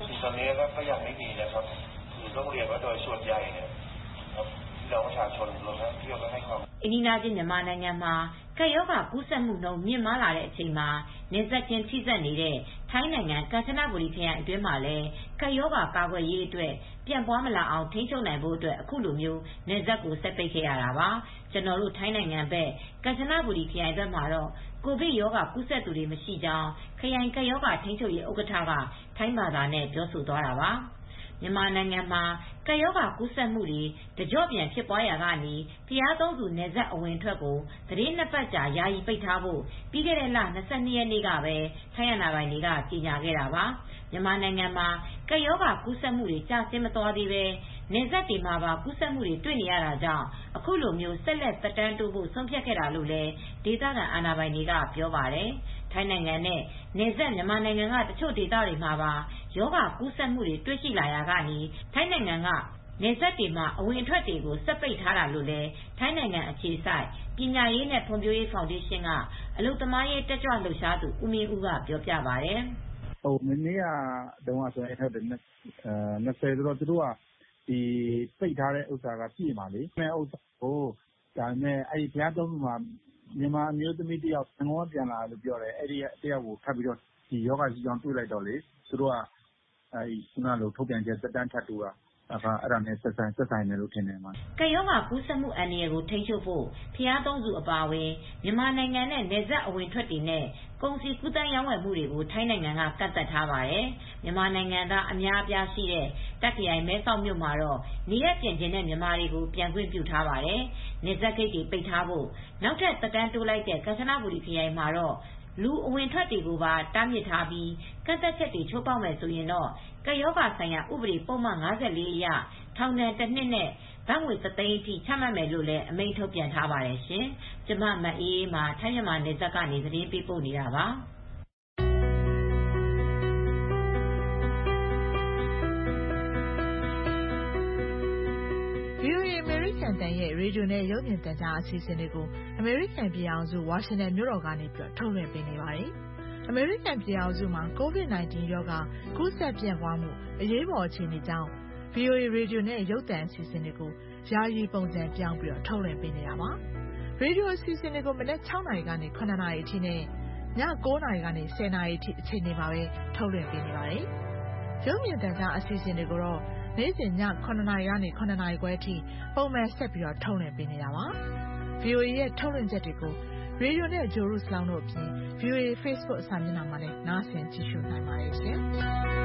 အနီနာချင်းမြန်မာနိုင်ငံမှာကပ်ရောဂါကူးစက်မှုနှုန်းမြင့်မားလာတဲ့အချိန်မှာနယ်စပ်ချင်းထိစပ်နေတဲ့ထိုင်းနိုင်ငံကမ်ချနဘူရီခရိုင်အတွင်းမှာလည်းကပ်ရောဂါကာကွယ်ရေးအတွက်ပြန့်ပွားမလာအောင်ထိန်းချုပ်နိုင်ဖို့အတွက်အခုလိုမျိုးနယ်စပ်ကိုဆက်ပိတ်ခဲ့ရတာပါကျွန်တော်တို့ထိုင်းနိုင်ငံဘက်ကမ်ချနဘူရီခရိုင်ဘက်မှာတော့ကိုဗစ်ရောဂါကူးစက်သူတွေမရှိကြောင်းခရိုင်ကပ်ရောဂါထိန်းချုပ်ရေးဥက္ကဋ္ဌကထိုင်းဘာသာနဲ့ပြောဆိုသွားတာပါမြန်မာနိုင်ငံမှာကပ်ရောဂါကူးစက်မှုတွေတကြော့ပြန်ဖြစ်ပွားရာကနေဖျားသုံးစုနယ်စပ်အဝင်ထွက်ကိုသတင်းနှစ်ပတ်ကြာယာယီပိတ်ထားဖို့ပြီးခဲ့တဲ့လ၂၂ရက်နေ့ကပဲထိုင်းအာဏာပိုင်တွေကကြေညာခဲ့တာပါမြန်မာနိုင်ငံမှာကပ်ရောဂါကူးစက်မှုတွေကျဆင်းမသွားသေးပဲနယ်စပ်တွေမှာပါကူးစက်မှုတွေတွေ့နေရတာကြောင့်အခုလိုမျိုးဆက်လက်သက်တမ်းတိုးဖို့ဆုံးဖြတ်ခဲ့တာလို့လည်းဒေသခံအာဏာပိုင်တွေကပြောပါတယ်ထိုင်းနိုင်ငံနဲ့နယ်စပ်မြန်မာနိုင်ငံကတချို့ဒေသတွေမှာပါရောဂါကူးစက်မှုတွေတွေ့ရှိလာရာကနေထိုင်းနိုင်ငံကနယ်စပ်တွေမှာအဝင်အထွက်တွေကိုဆက်ပိတ်ထားတာလို့လည်းထိုင်းနိုင်ငံအခြေစိုက်ပညာရေးနဲ့ဖွံ့ဖြိုးရေးဖောင်ဒေးရှင်းကအလုပ်သမားရေးတက်ကြွလှုပ်ရှားသူဦးမင်းဦးကပြောပြပါတယ်။ဟိုမနေ့ကတုန်းကဆိုရင်အဲ့ဒါ၂၀ဆိုတော့သူတို့ကဒီပိတ်ထားတဲ့ဥစ္စာကပြည့်ပါလေ။မဲ့ဥစ္စာကိုဒါနဲ့အဲ့ဘုရားသုံးခုမှာမြန်မာအမျိုးသမီးတယောက်ငေါပြန်လာလို့ပြောတယ်အဲ့ဒီတယောက်ကိုထပ်ပြီးတော့ဒီယောဂရှိကြောင်းတွေ့လိုက်တော့လေသူတို့ကအဲဒီခုနလိုထုတ်ပြန်ချက်သက်တမ်းထပ်တိုးတာအခါအဲ့ဒါနဲ့ဆက်ဆိုင်ဆက်ဆိုင်တယ်လို့ထင်တယ်မှာကရောဂါကူးစက်မှုအန္တရာယ်ကိုထိန်းချုပ်ဖို့ဖျားသုံးစုအပါအဝင်မြန်မာနိုင်ငံနဲ့နယ်စပ်အဝင်ထွက်တွေနဲ့ကုန်စည်ကူးသန်းရောင်းဝယ်မှုတွေကိုထိုင်းနိုင်ငံကကန့်သတ်ထားပါတယ်မြန်မာနိုင်ငံသားအများအပြားရှိတဲ့တပ်ခရိုင်မဲဆောက်မြို့မှာတော့နေရပြင်ကျင်တဲ့မြန်မာတွေကိုပြန်ခွင့်ပြုထားပါတယ်နယ်စပ်ဂိတ်တွေပိတ်ထားဖို့နောက်ထပ်သက်တမ်းတိုးလိုက်တဲ့ကမ်ချနဘူရီခရိုင်မှာတော့လူအဝင်ထွက်တွေကိုပါတားမြစ်ထားပြီးကန့်သက်ချက်တွေချိုးဖောက်မယ်ဆိုရင်တော့ကပ်ရောဂါဆိုင်ရာဥပဒေပုံမှန်၅၄အရထောင်ဒဏ်တစ်နှစ်နဲ့ဘတ်ငွေတစ်သိန်းအထိချမှတ်မယ်လို့လည်းအမိန့်ထုတ်ပြန်ထားပါတယ်ရှင်။ကျမမအေးအေးမှာထိုင်းမြန်မာနယ်စပ်ကနေသတင်းပေးပို့နေတာပါ။ဗွီအိုအေ အမေရိကန်တန်ရဲ့ရေဒီယိုနဲ့ရုပ်မြင်သံကြားအစီအစဉ်တွေကိုအမေရိကန်ပြည်အောင်စုဝါရှင်တန်မြို့တော်ကနေပြီးထုတ်လွှင့်ပေးနေပါတယ်။အမေရိကန်ပြည်အောင်စုမှာ ကိုဗစ် ၁၉ ရောဂါကူးစက်ပြန့်ပွားမှုအရေးပေါ်အခြေအနေကြောင့် ဗွီအိုအေ ရေဒီယိုနဲ့ရုပ်သံအစီအစဉ်တွေကိုယာယီပုံစံပြောင်းပြီးထုတ်လွှင့်ပေးနေတာပါ။ရေဒီယိုအစီအစဉ်တွေကိုမနက်၆နာရီကနေ၇နာရီအထိနဲ့ည၉နာရီကနေ၁၀နာရီအထိအချိန်တွေမှာပဲထုတ်လွှင့်ပေးနေပါတယ်။ရုပ်မြင်သံကြားအစီအစဉ်တွေကိုတော့နေ့စဉ်ည၇နာရီကနေ၇နာရီခွဲအထိပုံမှန်ဆက်ပြီးတော့ထုတ်လွှင့်ပေးနေတာပါ။ ဗွီအိုအေရဲ့ထုတ်လွှင့်ချက်တွေကိုရေဒီယိုနဲ့ဂျိုရုစလောင်းတို့အပြင် ဗွီအိုအေ Facebook စာမျက်နှာမှာလည်းနားဆင်ကြည့်ရှုနိုင်ပါတယ်ရှင်။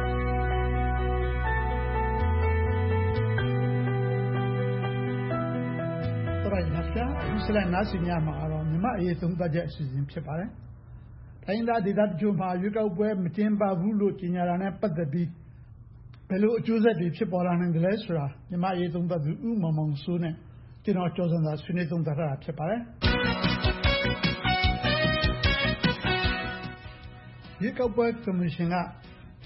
တော်ရည်နာရှာဆလန်နာစီများမှာတော့မြမအရေးသုံးသပ်ချက်အစီအစဉ်ဖြစ်ပါတယ်။တိုင်းဒေသဒေသတချို့မှာရွေးကောက်ပွဲမတင်ပါဘူးလို့ကြေညာတာနဲ့ပတ်သက်ပြီးဘယ်လိုအကျိုးဆက်တွေဖြစ်ပေါ်လာနိုင်တယ်လဲဆိုတာမြမအရေးသုံးသပ်သူဦးမောင်မောင်စိုးနဲ့ကျွန်တော်ကျော်စံသာဆွေးနွေးသုံးသပ်ထားတာဖြစ်ပါတယ်။ရွေးကောက်ပွဲကော်မရှင်ကတ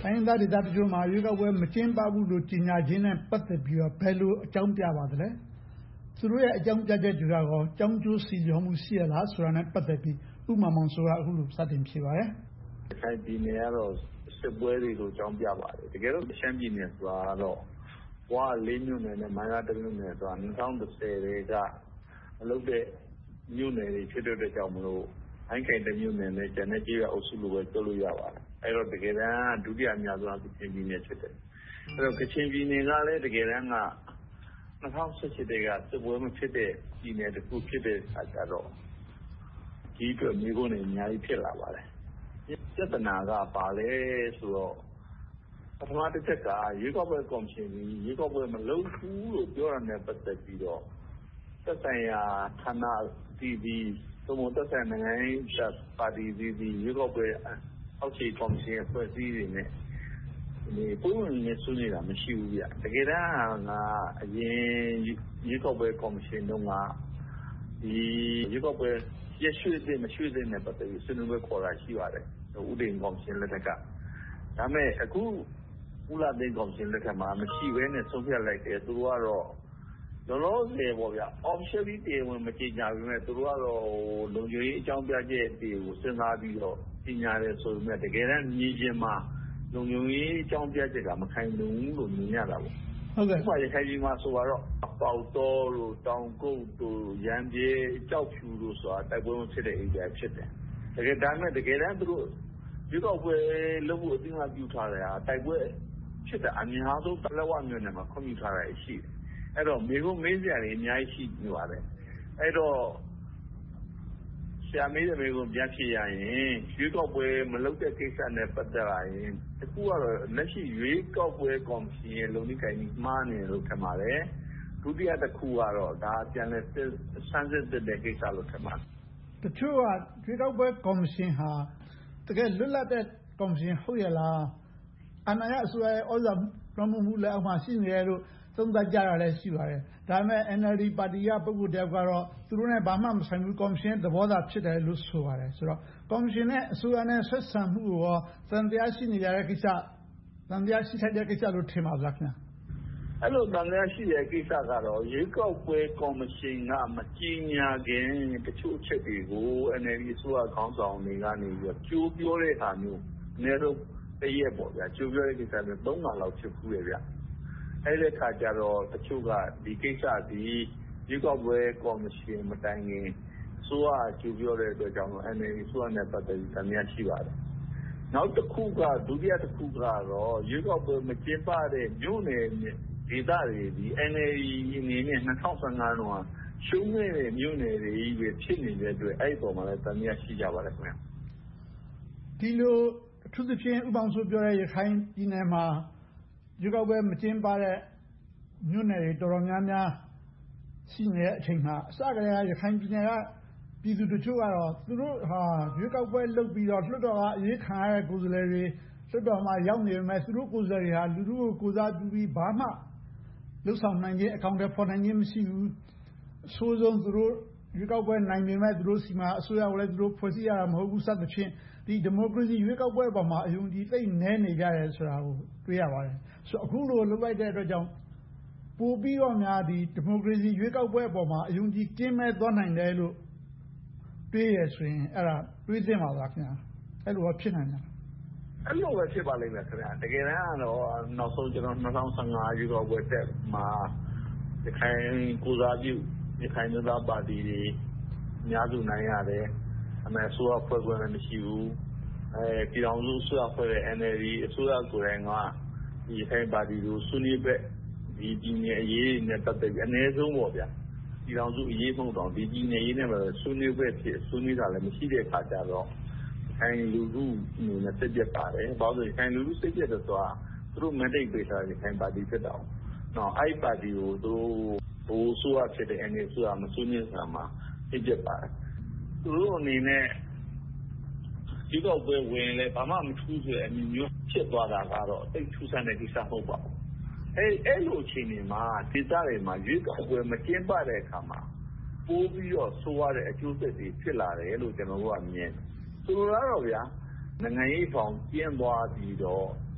တိုင်းရင်းသားဒေသတချို့မှာရွေးကောက်ပွဲမကျင်းပဘူးလို့ကြေညာခြင်းနဲ့ပတ်သက်ပြီးတော့ဘယ်လိုအကြောင်းပြပါသလဲ။သူတို့ရဲ့အကြောင်းပြချက်တွေကရောကြောင်းကျိုးဆီလျော်မှုရှိရလားဆိုတာနဲ့ပတ်သက်ပြီးဦးမောင်မောင်စိုးကအခုလိုစတင်ဖြေပါတယ်။ရခိုင်ပြည်နယ်ကတော့စစ်ပွဲတွေလို့အကြောင်းပြပါတယ်။တကယ်တော့ရှမ်းပြည်နယ်ဆိုတာကတော့ဝါလေးမြို့နယ်နဲ့မိုင်းလားတစ်မြို့နယ်ဆိုတာ၂၀၁၀တွေကအလုပ်တဲ့မြို့နယ်တွေဖြစ်တဲ့အတွက်ကြောင့်မလို့အိုင်းခိုင်တစ်မြို့နယ်နဲ့ကျန်တဲ့ကြေးရွာအုပ်စုလိုပဲပြောလို့ရပါတယ်။အဲ့တော့တကယ်တမ်းဒုတိယအများဆုံးကကချင်ပြည်နယ်ဖြစ်တယ်။အဲ့တော့ကချင်ပြည်နယ်ကလည်းတကယ်တမ်းက၂၀၁၈တည်းကစစ်ပွဲမဖြစ်တဲ့ပြည်နယ်တစ်ခုဖြစ်တဲ့အခါကျတော့ဒီအတွက်မျိုးကုန်တွေအများကြီးဖြစ်လာပါတယ်။ပြဿနာကပါလဲဆိုတော့ပထမတစ်ချက်ကရွေးကောက်ပွဲကော်မရှင်ကြီးရွေးကောက်ပွဲမလုပ်ဘူးလို့ပြောရတဲ့ပတ်သက်ပြီးတော့သက်ဆိုင်ရာဌာနတီဗီသို့မဟုတ်သက်ဆိုင်နိုင်ငံရေးပါတီစီစီရွေးကောက်ပွဲအောက်ခြေကော်မရှင်အဖွဲ့အစည်းတွေနဲ့ဒီပုံမှန်နဲ့ဆွေးနွေးတာမရှိဘူးဗျတကယ်တမ်းကအရင်ရွေးကောက်ပွဲကော်မရှင်တုန်းကဒီရွေးကောက်ပွဲရရွှေ့တဲ့မရွှေ့တဲ့နဲ့ပတ်သက်ပြီးဆွေးနွေးပွဲခေါ်တာရှိပါတယ်ဥဒိန်ကော်မရှင်လက်ထက်ကဒါမဲ့အခုဦးလာသိန်းကော်မရှင်လက်ထက်မှာမရှိဘဲနဲ့ဆုံးဖြတ်လိုက်တယ်သူတို့ကတော့လောလောဆယ်ပေါ့ဗျ officially တရားဝင်မကြေညာပေမဲ့သူတို့ကတော့လုံခြုံရေးအကြောင်းပြချက်တွေကိုစဉ်းစားပြီးတော့ကြေညာတယ်ဆိုပေမဲ့တကယ်တမ်းမြေပြင်မှာလုံခြုံရေးအကြောင်းပြချက်ကမခိုင်လုံဘူးလို့မြင်ရတာပေါ့ဟုတ်ကဲ့ဥပမာရခိုင်ပြည်မှာဆိုတော့ပေါတော်တို့တောင်ကုတ်တို့ရန်ပြေကြောက်ဖြူတို့ဆိုတာတိုက်ပွဲဖြစ်တဲ့ area ဖြစ်တယ်တကယ်ဒါမဲ့တကယ်တမ်းသူတို့ရွေးကောက်ပွဲလုပ်ဖို့အသိအမှတ်ပြုထားတယ်ဟာတိုက်ပွဲဖြစ်တာအများဆုံးတလက်ဝမြို့နယ်မှာခွင့်ပြုထားတာရှိတယ်အဲ့တော့မေဖို့မေးစရာတွေအများကြီးရှိနေပါတယ်အဲ့တော့ဆရာမေးတဲ့မေးကိုပြန်ဖြေရရင်ရွေးကောက်ပွဲမလုပ်တဲ့ကိစ္စနဲ့ပတ်သက်လာရင်တခုကတော့လက်ရှိရွေးကောက်ပွဲကော်မရှင်ရဲ့လုံခြုံရေးမှားနေလို့ထင်ပါတယ်ဒုတိယတစ်ခုကတော့ဒါပြန်လဲစမ်းစစ်တဲ့ကိစ္စလို့ထင်ပါတယ်တချို့ကရွေးကောက်ပွဲကော်မရှင်ဟာတကယ်လွတ်လပ်တဲ့ကော်မရှင်ဟုတ်ရဲ့လားအာဏာရအစိုးရရဲ့ဩဇာလွှမ်းမိုးမှုလက်အောက်မှာရှိနေတယ်လို့သုံးသပ်ကြတာလည်းရှိပါတယ်ဒါပေမဲ့ အန် အယ် ဒီ ပါတီကပုဂ္ဂိုလ်တယောက်ကတော့သူတို့နဲ့ဘာမှမဆိုင်ဘူးကော်မရှင်သဘောသာဖြစ်တယ်လို့ဆိုပါတယ်ဆိုတော့ကော်မရှင်နဲ့အစိုးရနဲ့ဆက်ဆံမှုကိုရောသံတရားရှိနေကြတဲ့ကိစ္စသံတရားရှိထိုက်တဲ့ကိစ္စလို့ထင်ပါလားခင်ဗျာအဲ့လိုတန်တရားရှိတဲ့ကိစ္စကတော့ရွေးကောက်ပွဲကော်မရှင်ကမကြီးညာခင်တချို့ချက်တွေကို အန် အယ် ဒီ အစိုးရခေါင်းဆောင်တွေကနေပြီးကြိုးပြောတဲ့အခါမျိုးအနည်းဆုံးတရက်ပေါ့ဗျာကြိုးပြောတဲ့ကိစ္စမျိုးသုံးခါလောက်ဖြစ်ဘူးလေဗျအဲ့ဒီအခါကျတော့တချို့ကဒီကိစ္စဒီရွေးကောက်ပွဲကော်မရှင်မတိုင်ခင်အစိုးရကြိုးပြောတဲ့အတွက်ကြောင့် အန် အယ် ဒီ အစိုးရနဲ့ပတ်သက်ပြီးတန်တရားရှိပါတယ်နောက်တစ်ခုကဒုတိယတစ်ခုကတော့ရွေးကောက်ပွဲမကျင်းပတဲ့မြို့နယ်ဒေသတွေဒီ အန် အယ် ဒီ အနေနဲ့၂၀၁၅တုန်းကရှုံးခဲ့တဲ့မြို့နယ်တွေကြီးပဲဖြစ်နေတဲ့အတွက်အဲ့ဒီပုံမှာလည်းတန်တရားရှိကြပါတယ်ခင်ဗျဒီလိုအထူးသဖြင့်ဥပအောင်ဆိုပြောတဲ့ရခိုင်ပြည်နယ်မှာရွေးကောက်ပွဲမကျင်းပတဲ့မြို့နယ်တွေတော်တော်များများရှိနေတဲ့အချိန်မှာအစကတည်းကရခိုင်ပြည်နယ်ကပြည်သူတို့ကတော့သူတို့ဟာရွေးကောက်ပွဲလုပ်ပြီးတော့လွှတ်တော်ကအရေးခံရတဲ့ကိုယ်စားလှယ်တွေလွှတ်တော်မှာရောက်နေပေမဲ့သူတို့ကိုယ်စားလှယ်တွေဟာလူထုကိုကိုယ်စားပြုပြီးဘာမှလှုပ်ဆောင်နိုင်ခြင်းအကောင့်တွေပေါ်နိုင်ခြင်းမရှိဘူးအဆိုးဆုံးသူတို့ရွေးကောက်ပွဲနိုင်ပေမဲ့သူတို့စီမှာအစိုးရကိုလည်းသူတို့ဖွဲ့စည်းရတာမဟုတ်ဘူးစသဖြင့်ဒီဒီမိုကရေစီရွေးကောက်ပွဲပေါ်မှာအယုံကြည်သိမ့်နဲနေကြတယ်ဆိုတာကိုတွေ့ရပါတယ်ဆိုတော့အခုလိုလုပ်လိုက်တဲ့အတွက်ကြောင့်ပိုပြီးတော့များဒီဒီမိုကရေစီရွေးကောက်ပွဲပေါ်မှာအယုံကြည်ကင်းမဲ့သွားနိုင်တယ်လို့တွေးရဆိုရင်အဲ့ဒါတွေးသင့်ပါလားခင်ဗျာအဲ့လိုဖြစ်နိုင်လားအဲ့လိုပဲဖြစ်ပါလိမ့်မယ်ခင်ဗျာတကယ်တမ်းကတော့နောက်ဆုံးကျွန်တော်၂၀၁၅ရွေးကောက်ပွဲတက်မှာရခိုင်ကိုစားပြုရခိုင်မျိုးသားပါတီတွေအများစုနိုင်ရတယ်အမေဆိုးအဖွဲ့ခွင့်လည်းမရှိဘူးအဲပြည်တော်စုဆိုးအဖွဲ့ရဲ့ အန် အယ် ဒီ အစိုးရကိုယ်တိုင်ကဒီရခိုင်ပါတီကိုဆွေးနွေးပဲဒီပြည်နယ်အရေးနဲ့ပတ်သက်ပြီးအနည်းဆုံးပေါ့ဗျာပြည်တော်စုအရေးမှုတော့ဒီပြည်နယ်ရေးနဲ့ပဲဆွေးနွေးပဲဖြစ်ဆွေးနွေးတာလည်းမရှိတဲ့အခါကျတော့ခိုင်လူလူအနေနဲ့စိတ်ပြတ်ပါတယ်ဘာလို့လဲခိုင်လူလူစိတ်ပြတ်တော့ဆိုတာသူတို့ mandate ပေးထားတဲ့ခိုင်ပါတီဖြစ်တော့နော်အဲ့ပါတီကိုသူဘိုးဆိုးရဖြစ်တဲ့ အန် အယ် ဒီ ဆိုတာမဆွေးနွေးတာမှာစိတ်ပြတ်ပါတယ်သူတို့အနေနဲ့ဒီတော့ပဲဝင်လဲဘာမှမထူးဆိုတဲ့အမျိုးဖြစ်သွားတာကတော့တိတ်ထူးဆန်းတဲ့ကိစ္စမဟုတ်ပါဘူးအဲအဲ့လိုအချိန်တွေမှာဒေသတွေမှာရွေးကောက်ပွဲမကျင်းပတဲ့အခါမှာပိုးပြီးတော့ဆိုးရတဲ့အကျိုးဆက်တွေဖြစ်လာတယ်လို့ကျွန်တော်တို့ကမြင်ဆိုတော့ဗျာနိုင်ငံရေးဖောင်ကျင်းသွားပြီးတော့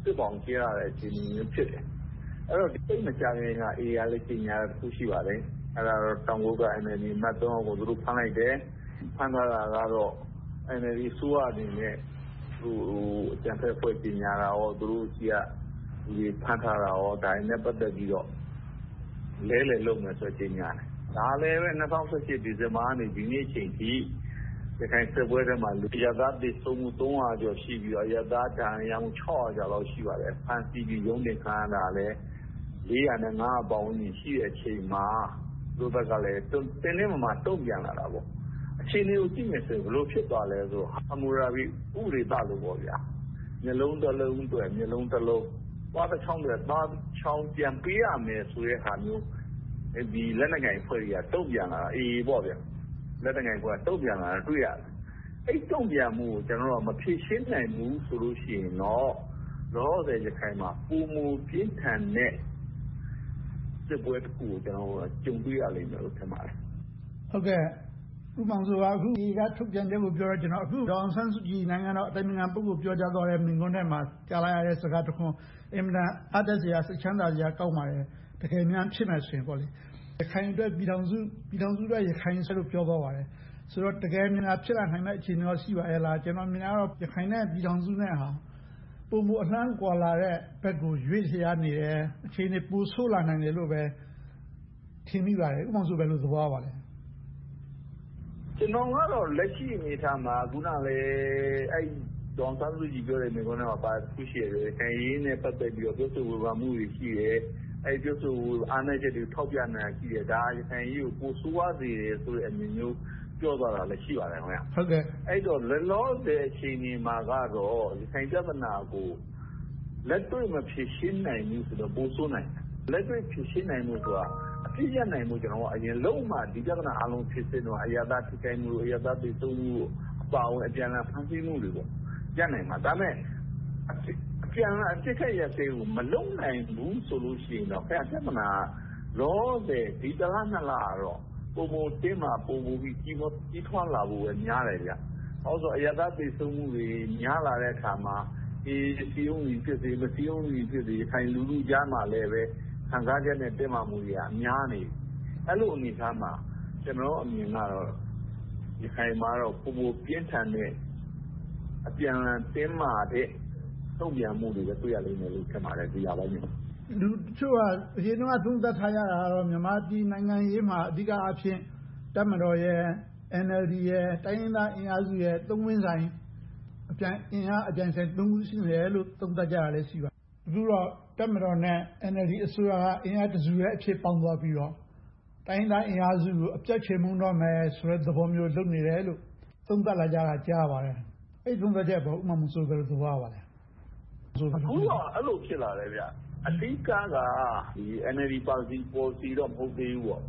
စစ်ဘောင်ကျဲရတဲ့အခြေအနေမျိုးဖြစ်တယ်။အဲ့တော့ဒီမကြခင်က အေအေကလည်းကြေညာတာတစ်ခုရှိပါတယ်။အဲ့ဒါတော့တောင်ကုတ်က အန်အယ်လ်ဒီ အမတ်သုံးယောက်ကိုသူတို့ဖမ်းလိုက်တယ်။ဖမ်းထားတာကတော့ အန်အယ်လ်ဒီအစိုးရအနေနဲ့ဟိုအကြံဖက်ဖွဲ့ကြေညာတာရောသူတို့ကြီးကဒီဖမ်းထားတာရောဒါနဲ့ပတ်သက်ပြီးတော့လဲလှယ်လုပ်မယ်ဆိုကြေညာတယ်။ဒါလည်းပဲ၂၀၁၈ဒီဇင်ဘာကနေဒီနေ့ချိန်ထိရခိုင်စစ်ပွဲထဲမှာလူရသားသေဆုံးမှုသုံးရာကျော်ရှိပြီးတော့ရသားဒဏ်ရာမှုခြောက်ရာကျော်လောက်ရှိပါတယ်။ဖမ်းဆီးပြီးရုံးတင်ခံရတာလည်းလေးရာနဲ့ငါးရာပေါင်းရင်ရှိတဲ့အချိန်မှာသူတို့ဘက်ကလည်းတင်းတင်းမာမာတုံ့ပြန်လာတာပေါ့။အခြေအနေကိုကြည့်မယ်ဆိုရင်ဘလို့ဖြစ်သွားလဲဆိုတော့ဟမူရာဘီဥပဒေသားလို့ပေါ့ဗျာ။မျိုးလုံးတစ်လုံးအတွက်မျိုးလုံးတစ်လုံးသွားတစ်ချောင်းတွေသွားချောင်းပြန်ပေးရမယ်ဆိုတဲ့ဟာမျိုးဒီလက်နက်ကိုင်ဖွဲ့တွေကတုံ့ပြန်လာတာအေးပေါ့ဗျာလက်နက်ကိုင်ဖွဲ့တုံ့ပြန်လာတာတွေ့ရတယ်အဲ့တုံ့ပြန်မှုကိုကျွန်တော်တို့မဖြေရှင်းနိုင်ဘူးဆိုလို့ရှိရင်တော့လောဆယ်ရခိုင်မှာပုံမူပြင်းထန်တဲ့စစ်ပွဲတစ်ခုကိုကျွန်တော်တို့ကြုံတွေ့ရလိမ့်မယ်လို့ထင်ပါတယ်ဟုတ်ကဲ့ဥပမာဆိုပါအခုဒီကထုတ်ပြန်ချက်ကိုပြောတော့ကျွန်တော်အခုဒေါအောင်ဆန်းစုကြည်နိုင်ငံတော်အတိုင်ပင်ခံပုဂ္ဂိုလ်ပြောကြားသွားတဲ့မိန့်ခွန်းထဲမှာကြားလိုက်ရတဲ့စကားတစ်ခုအင်မတန်အားတက်စရာစိတ်ချမ်းသာစရာကောင်းပါတယ်တကယ်များဖြစ်မယ်ဆိုရင်ပေါ့လေရခိုင်အတွက်ပြည်ထောင်စုပြည်ထောင်စုအတွက်ရခိုင်ဆက်လို့ပြောသွားပါတယ်ဆိုတော့တကယ်များဖြစ်လာနိုင်တဲ့အခြေအနေရောရှိပါရဲ့လားကျွန်တော်မြင်ရတော့ရခိုင်နဲ့ပြည်ထောင်စုနဲ့ဟာပုံမအနှံ့ကွာလာတဲ့ဘက်ကိုရွေ့ချရနေတယ်အခြေအနေပိုဆိုးလာနိုင်တယ်လို့ပဲထင်မိပါတယ်ဥပမာဆိုပဲလို့သဘောပါလဲကျွန်တော်ကတော့လက်ရှိအနေထားမှာခုနလေအဲ့ဒေါန်ဆန်းစုကြည်ပြောတဲ့မိကုန်းထဲမှာပါခုရှိရတယ်ခိုင်ရင်းနဲ့ပတ်သက်ပြီးတော့ပြောဆိုဝေဖန်မှုတွေရှိတယ်အဲ့ပြောဆိုအားနည်းချက်တွေထောက်ပြနေတာရှိတယ်ဒါရခိုင်ကြီးကိုပိုဆိုးဝါးစေတယ်ဆိုတဲ့အမြင်မျိုးပြောသွားတာလည်းရှိပါတယ်ခင်ဗျဟုတ်ကဲ့အဲ့တော့လောလောဆယ်အချိန်ဒီမှာကတော့ရခိုင်ပြဿနာကိုလက်တွေ့မဖြေရှင်းနိုင်ဘူးဆိုတော့ပိုဆိုးနိုင်တယ်လက်တွေ့ဖြေရှင်းနိုင်မှုဆိုတာအပြည့်ရနိုင်မှုကျွန်တော်ကအရင်လုံးမှဒီပြဿနာအလုံးဖြစ်စင်တော့အရာသားထိခိုက်မှုအရာသားတည်သုံးမှုအပါဝင်အပြန်အလှန်ဖန်ဆီးမှုတွေပေါ့ရနိုင်မှာဒါမဲ့အပြန်အလှန်အဖြစ်ခက်ရသေးကိုမလုံနိုင်ဘူးဆိုလို့ရှိရင်တော့ခင်ဗျပြဿနာလောဆယ်ဒီတလားနှစ်လားတော့ပုံပုံတင်းမှာပုံပုံပြီးကြီးပေါ်ကြီးထွားလာဖို့ပဲများတယ်ဗျ။ဟောဆိုအရသာတည်ဆုံမှုတွေများလာတဲ့အခါမှာအေးစီယုံကြီးဖြစ်စေမစီယုံကြီးဖြစ်စေခိုင်လူလူကြားမှာလည်းပဲခံစားချက်နဲ့တင်းမာမှုတွေကအများနေအဲ့လိုအနေအထားမှာကျွန်တော်အမြင်ကတော့ဒီခိုင်မှာတော့ပုံပုံပြင်းထန်တဲ့အပြန်အလှန်တင်းမာတဲ့တုံ့ပြန်မှုတွေပဲတွေ့ရလိမ့်မယ်လို့ထင်ပါတယ်ဒီရပိုင်းမှာလူချို့ကအရင်ကသုံးသပ်ထားရတာကတော့မြန်မာပြည်နိုင်ငံရေးမှာအဓိကအဖြစ်တပ်မတော်ရဲ့ အန်အယ်လ်ဒီ ရဲ့တိုင်းရင်းသားအင်အားစုရဲ့သုံးဝင်းဆိုင်အပြန်အင်အားအကြံဆိုင်သုံးခုရှိနေတယ်လို့သုံးသပ်ကြတာလည်းရှိပါအခုတော့တပ်မတော်နဲ့ အန်အယ်လ်ဒီ အစိုးရကအင်အားတစုရဲ့အဖြစ်ပေါင်းသွားပြီးတော့တိုင်းရင်းသားအင်အားစုကိုအပြတ်ချေမှုန်းတော့မယ်ဆိုတဲ့သဘောမျိုးလုပ်နေတယ်လို့သုံးသပ်လာကြတာကြားပါတယ်အဲ့သုံးသပ်ချက်ပေါ်ဥပမာမဆိုကြလို့သဘောပါလဲအခုတော့အဲ့လိုဖြစ်လာတယ်ဗျအဓိကကဒီ အန်အယ်လ်ဒီ policy policy တော့မဟုတ်သေးဘူးပေါ့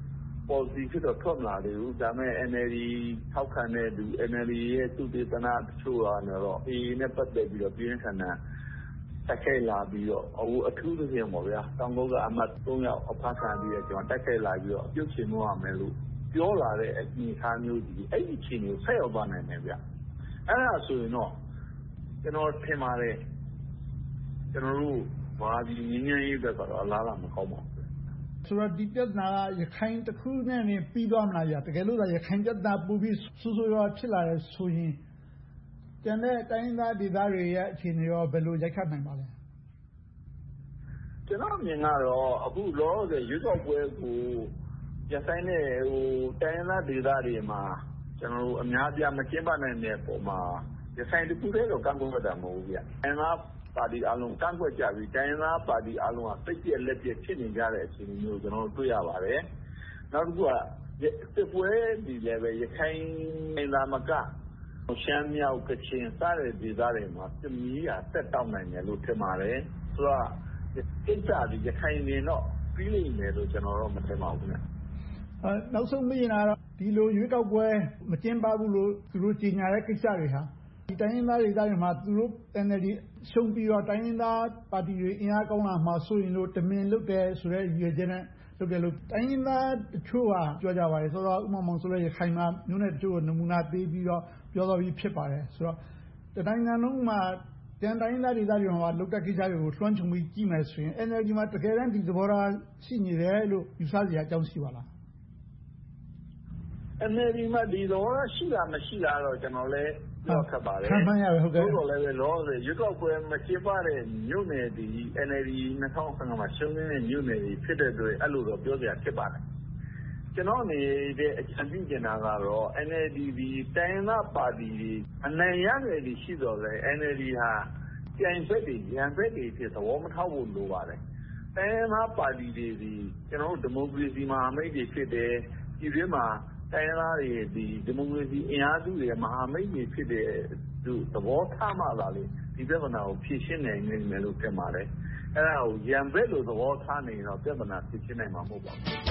policy ဖြစ်တော့ထွက်မလာသေးဘူးဒါပေမဲ့ အန်အယ်လ်ဒီ ထောက်ခံတဲ့သူ အန်အယ်လ်ဒီ ရဲ့သူတေသနာတချို့ကတော့ အေအေ နဲ့ပတ်သက်ပြီးတော့ပြင်းထန်တဲ့တက်ခိုက်လာပြီးတော့အခုအထူးသဖြင့်ပေါ့ဗျာတောင်ကုတ်ကအမတ်သုံးယောက်အဖမ်းခံပြီးတော့ကျွန်တော်တက်ခိုက်လာပြီးတော့အပြုတ်ချင်လို့ရမယ်လို့ပြောလာတဲ့အနေအထားမျိုးကြီးအဲ့ဒီအခြေအနေကိုဆက်ရောက်သွားနိုင်တယ်ဗျအဲ့ဒါဆိုရင်တော့ကျွန်တော်ထင်ပါတယ်ကျွန်တော်တို့ဘာဒီငင်းငင်းရေးဘက်ကတော့အလားလာမကောင်းပါဘူးဆိုတော့ဒီပြဿနာကရခိုင်တစ်ခုနဲ့နေပြီးသွားမလားဗျာတကယ်လို့ဒါရခိုင်ပြဿနာပူပြီးဆိုးဆိုးရွားဖြစ်လာတယ်ဆိုရင်ကျန်တဲ့တိုင်းသားဒေသတွေရဲ့အခြေအနေရောဘယ်လိုရိုက်ခတ်နိုင်ပါလဲကျွန်တော်မြင်ကတော့အခုလောဆယ်ရွေးကောက်ပွဲကိုရဆိုင်တဲ့ဟိုတိုင်းသားဒေသတွေမှာကျွန်တော်တို့အများပြမကျင်းပနိုင်တဲ့ပုံမှာရဆိုင်တခုတည်းတော့ကန့်ကွက်တာမဟုတ်ဘူးဗျ။အဲမှာပါတီအလုံးကန့်ကွက်ကြပြီးတိုင်းသားပါတီအလုံးကစိတ်ပြက်လက်ပြက်ဖြစ်နေကြတဲ့အခြေအနေမျိုးကျွန်တော်တို့တွေ့ရပါတယ်။နောက်တစ်ခုကစစ်ပွဲဒီလည်းပဲရခိုင်နိုင်ငံမကရှမ်းမြောက်ကချင်စတဲ့ဒေသတွေမှာစစ်မီးကတက်တောက်နိုင်တယ်လို့ထင်ပါတယ်။ဆိုတော့ကိစ္စဒီရခိုင်နေတော့ပြီးလိမ့်မယ်လို့ကျွန်တော်တော့မထင်ပါဘူးခင်ဗျ။အဲနောက်ဆုံးမေးရင်တော့ဒီလိုရွေးကောက်ပွဲမကျင်းပဘူးလို့သူတို့ကြေညာတဲ့ကိစ္စတွေဟာဒီတိုင်းရင်းသားဒေသတွေမှာသူတို့ အန်အယ်လ်ဒီ ရှုံးပြီးတော့တိုင်းရင်းသားပါတီတွေအင်အားကောင်းလာမှာဆိုရင်လို့တမင်လုပ်တယ်ဆိုတဲ့ရည်ရွယ်ချက်နဲ့လုပ်တယ်လို့တိုင်းရင်းသားတချို့ကပြောကြပါတယ်ဆိုတော့ဥပမာဆိုလဲရခိုင်မှာမျိုးနဲ့တချို့နမူနာပေးပြီးတော့ပြောတော်ပြီးဖြစ်ပါတယ်ဆိုတော့တိုင်းနိုင်ငံလုံးမှာကျန်တိုင်းရင်းသားဒေသတွေမှာလုပ်တဲ့ကိစ္စတွေကိုလွှမ်းခြုံပြီးကြည့်မယ်ဆိုရင် အန်အယ်လ်ဒီ မှာတကယ်တမ်းဒီသဘောထားရှိနေတယ်လို့ယူဆစရာအကြောင်းရှိပါလား။ အန်အယ်လ်ဒီ မှာဒီသဘောထားရှိလားမရှိလားတော့ကျနော်လည်းပြောခက်ပါတယ်။ခန့်မှန်းရမယ်ဟုတ်ကဲ့။သို့တော်လည်းလောလောဆယ်ရွေးကောက်ပွဲမကျင်းပတဲ့မြို့နယ်တွေ အန်အယ်လ်ဒီ ၂၀၁၅ မှာရှုံးနေတဲ့မြို့နယ်တွေဖြစ်တဲ့အတွက်အဲ့လိုတော့ပြောစရာဖြစ်ပါတယ်။ကျွန်တော်အနေနဲ့အကြံပြုချင်တာကတော့ အန်အယ်လ်ဒီ ဒီတိုင်းရင်းသားပါတီတွေအနိုင်ရခဲ့သည်ရှိတော်လဲ အန်အယ်လ်ဒီ ဟာပြိုင်ဘက်တွေရန်ဘက်တွေဖြစ်သဘောမထားဖို့လိုပါတယ်။တိုင်းရင်းသားပါတီတွေဒီကျွန်တော်တို့ဒီမိုကရေစီမဟာမိတ်တွေဖြစ်တယ်။ဒီတွင်မှာတိုင်းရင်းသားတွေဒီဒီမိုကရေစီအင်အားစုတွေမဟာမိတ်တွေဖြစ်တဲ့သူသဘောထားမှသာလေဒီပြဿနာကိုဖြေရှင်းနိုင်မယ်လို့ထင်ပါတယ်။အဲ့ဒါကိုရန်ဘက်လို့သဘောထားနေတော့ပြဿနာဖြေရှင်းနိုင်မှာမဟုတ်ပါဘူး။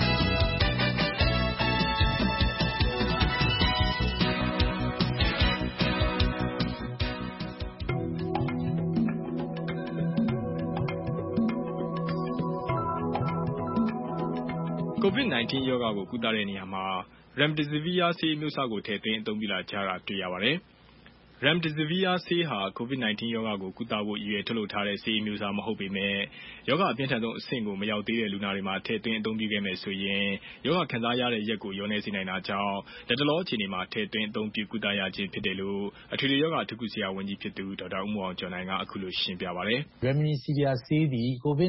COVID 19 ရောဂါကိုကုသတဲ့နေရာမှာ Remdesivir ဆေးအမျိုးအစားကိုထည့်သွင်းအသုံးပြုလာကြတာတွေ့ရပါတယ်။ Remdesivir ဆေးဟာ COVID 19 ရောဂါကိုကုသဖို့ရည်ရွယ်ထုတ်လုပ်ထားတဲ့ဆေးအမျိုးအစားမဟုတ်ပေမဲ့ရောဂါအပြင်းထန်ဆုံးအဆင့်ကိုမရောက်သေးတဲ့လူနာတွေမှာထည့်သွင်းအသုံးပြုခဲ့မယ်ဆိုရင်ရောဂါခံစားရတဲ့ရက်ကိုလျော့နည်းစေနိုင်တာကြောင့်လက်တလောအခြေအနေမှာထည့်သွင်းအသုံးပြုကုသရခြင်းဖြစ်တယ်လို့အထွေထွေရောဂါအထူးကုဆရာဝန်ကြီးဖြစ်သူဒေါက်တာဦးမောင်အောင်ကျော်နိုင်ကအခုလိုရှင်းပြပါတယ်။ Remdesivir ဆေးသည် COVID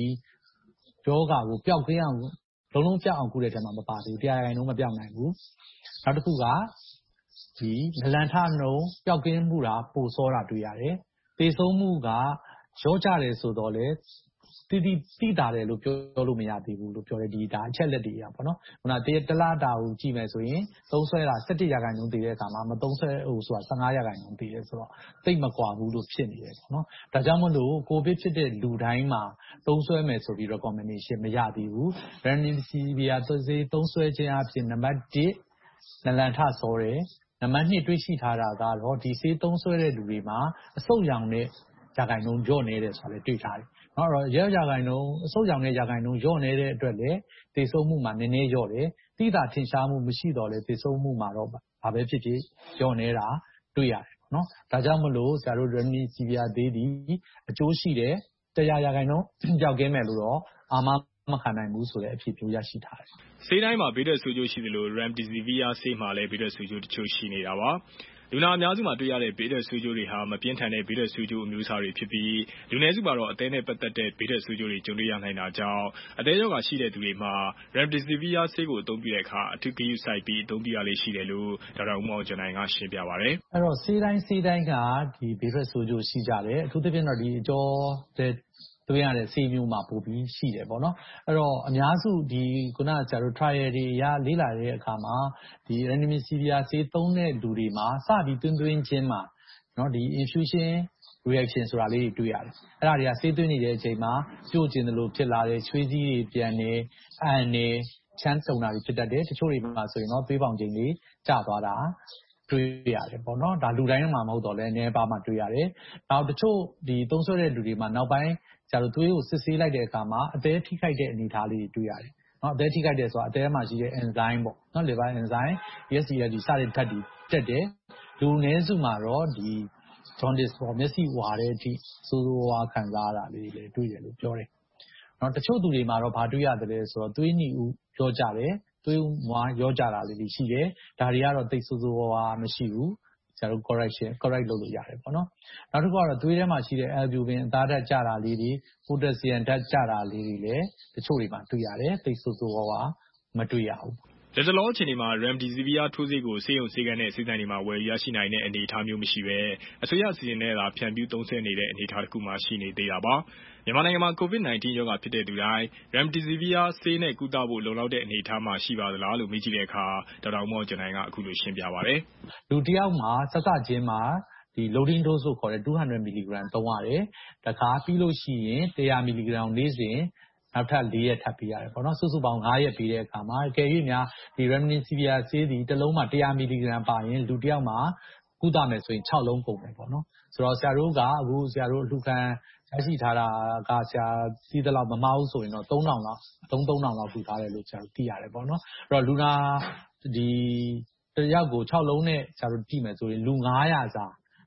19 ရောဂါကိုပျောက်ကင်းအောင်လုံးလုံးပြောက်အောင်ကုတဲ့ထဲမှာမပါသေးဘူးတရားရင်လုံးမပြောက်နိုင်ဘူးနောက်တစ်ခုကဒီနလန်ထနှုံပျောက်ကင်းမှုတာပိုစောတာတွေ့ရတယ်သေဆုံးမှုကရောကြတယ်ဆိုတော့လေတိတိတိတာတယ်လို့ပြောလို့မရသေးဘူးလို့ပြောတယ်ဒီဒါအချက်လက်တွေอ่ะပေါ့နော်ခုနတရတလတာကိုကြည့်မယ်ဆိုရင်သုံးဆွဲတာ၁၁ရာခိုင်နှုန်းတည်တဲ့အခါမှာမသုံးဆွဲဟိုဆိုတာ၁၅ရာခိုင်နှုန်းတည်တယ်ဆိုတော့သိပ်မကွာဘူးလို့ဖြစ်နေတယ်ပေါ့နော်ဒါကြောင့်မလို့ကိုဗစ်ဖြစ်တဲ့လူတိုင်းမှာသုံးဆွဲမယ်ဆိုပြီး recommendation မရသေးဘူး Remdesivir ဆေးသုံးဆွဲခြင်းအပြင်နံပါတ်တစ်နလန်ထစောတယ်နံပါတ်နှစ်တွေ့ရှိထားတာကတော့ဒီဆေးသုံးဆွဲတဲ့လူတွေမှာအဆုတ်ရောင်တဲ့ရာခိုင်နှုန်းညော့နေတယ်ဆိုတာလည်းတွေ့ထားတယ်။နော်အဲ့တော့ရဲရာခိုင်နှုန်းအဆုတ်ရောင်တဲ့ရာခိုင်နှုန်းညော့နေတဲ့အတွက်လည်းသေဆုံးမှုမှာနည်းနည်းညော့တယ်။တိတာထင်ရှားမှုမရှိတော့လည်းသေဆုံးမှုမှာတော့ဘာပဲဖြစ်ဖြစ်ညော့နေတာတွေ့ရတယ်နော်။ဒါကြောင့်မလို့ဆရာတို့ Remdesivir သေးသည်အကျိုးရှိတယ်တရားရာခိုင်နှုန်းကြောက်ကင်းမယ်လို့တော့အာမမခံနိုင်ဘူးဆိုတဲ့အဖြစ်မျိုးရရှိထားတယ်။ဆေးတိုင်းမှာဘေးထွက်ဆိုးကျိုးရှိသလို Remdesivir ဆေးမှာလည်းဘေးထွက်ဆိုးကျိုးတချို့ရှိနေတာပါ။လူနာအများစုမှာတွေ့ရတဲ့ဘေးထွက်ဆိုးကျိုးတွေဟာမပြင်းထန်တဲ့ဘေးထွက်ဆိုးကျိုးအမျိုးအစားတွေဖြစ်ပြီးလူနည်းစုမှာတော့အသေးနဲ့ပတ်သက်တဲ့ဘေးထွက်ဆိုးကျိုးတွေကြုံတွေ့ရနိုင်တာကြောင့်အသေးရောဂါရှိတဲ့သူတွေမှာ Remdesivir ဆေးကိုအသုံးပြုတဲ့အခါအထူးဂရုစိုက်ပြီးအသုံးပြုရလေးရှိတယ်လို့ဒေါက်တာဦးမောင်ကျော်နိုင်ကရှင်းပြပါတယ်။အဲ့တော့ဆေးတိုင်းဆေးတိုင်းကဒီဘေးထွက်ဆိုးကျိုးရှိကြတယ်အထူးသဖြင့်တော့ဒီအကျော်တဲ့တွေ့ရတဲ့ဆေးမျိုးမှာပိုပြီးရှိတယ်ပေါ့နော်အဲ့တော့အများစုဒီခုနကဆရာတို့ trial တွေအရလေ့လာတဲ့အခါမှာဒီ Remdesivir ဆေးသုံးတဲ့လူတွေမှာစပြီးသွင်းသွင်းချင်းမှာနော်ဒီ infusion reaction ဆိုတာလေးတွေတွေ့ရတယ်အဲ့ဒါတွေကဆေးသွင်းနေတဲ့အချိန်မှာကြို့ကျင်တယ်လို့ဖြစ်လာတယ်ချွေးစည်းတွေပြန်နေအန်နေချမ်းတုံတာတွေဖြစ်တတ်တယ်တချို့တွေမှာဆိုရင်တော့သွေးပေါင်ချိန်လေးကျသွားတာတွေ့ရတယ်ပေါ့နော်ဒါလူတိုင်းမှာမဟုတ်တော့လဲနေပါမှတွေ့ရတယ်နောက်တချို့ဒီသုံးဆွဲတဲ့လူတွေမှာနောက်ပိုင်းကျတော့သွေးကိုစစ်ဆေးလိုက်တဲ့အခါမှာအသေးထိခိုက်တဲ့အနေအထားလေးတွေတွေ့ရတယ်နော်အသေးထိခိုက်တယ်ဆိုတာအသေးမှာရှိတဲ့ enzyme ပေါ့နော် liver enzyme E S D L စတဲ့ဓာတ်တွေတက်တယ်လူနည်းစုမှာတော့ဒီ jaundice ပေါ့မျက်စိဝါတဲ့အထိစိုးစိုးဝါးခံစားရတာလေးတွေတွေ့တယ်လို့ပြောတယ်နော်တချို့သူတွေမှာတော့ဘာတွေ့ရတယ်လဲဆိုတော့သွေးနီဦးပြောကြတယ်သွေးမွားရောကြတာလေးတွေရှိတယ်ဒါတွေကတော့သိစိုးစိုးဝါးဝါးမရှိဘူးဆရာတို့ correction correct လုပ်လို့ရတယ်ပေါ့နော်နောက်တစ်ခုကတော့သွေးထဲမှာရှိတဲ့ albumin အသားဓာတ်ကျတာလေးတွေ potassium ဓာတ်ကျတာလေးတွေလည်းတချို့တွေမှာတွေ့ရတယ်သိစိုးစိုးဝါးဝါးမတွေ့ရဘူးလက်တလောအခြေအနေမှာ Remdesivir ထိုးဆေးကိုဆေးရုံဆေးခန်းနဲ့ဆေးဆိုင်တွေမှာဝယ်ရရှိနိုင်တဲ့အနေအထားမျိုးမရှိဘဲအစိုးရစီစဉ်နဲ့သာဖြန့်ဖြူးသုံးစွဲနေတဲ့အနေအထားတစ်ခုမှရှိနေသေးတာပါမြန်မာနိုင်ငံမှာ COVID 19 ရောဂါဖြစ်တဲ့သူတိုင်း Remdesivir ဆေးနဲ့ကုသဖို့လုံလောက်တဲ့အနေအထားမှာရှိပါသလားလို့မေးကြည့်တဲ့အခါဒေါက်တာဦးမောင်ကျော်နိုင်ကအခုလိုရှင်းပြပါတယ်လူတစ်ယောက်မှာစစချင်းမှာဒီ loading dose လို့ခေါ်တဲ့two hundred milligram သုံးရတယ်တခါပြီးလို့ရှိရင်one hundred milligram နေ့စဉ်နောက်ထပ်၄ရက်ထပ်ပေးရတယ်ပေါ့နော်စုစုပေါင်း၅ရက်ပေးတဲ့အခါမှာအကယ်၍များဒီ Remdesivir ဆေးဒီတစ်လုံးမှာone hundred milligram ပါရင်လူတစ်ယောက်မှာကုသမယ်ဆိုရင်၆လုံးကုန်မယ်ပေါ့နော်ဆိုတော့ဆရာတို့ကအခုဆရာတို့အလှူခံရရှိထားတာကဆရာသိသလောက်မမှားဘူးဆိုရင်တော့သုံးထောင်လောက်သုံးထောင်လောက်ထူထားတယ်လို့ဆရာတို့သိရတယ်ပေါ့နော်အဲ့တော့လူနာဒီတစ်ယောက်ကို၆လုံးနဲ့ဆရာတို့ကြည့်မယ်ဆိုရင်လူ၅ရာစာ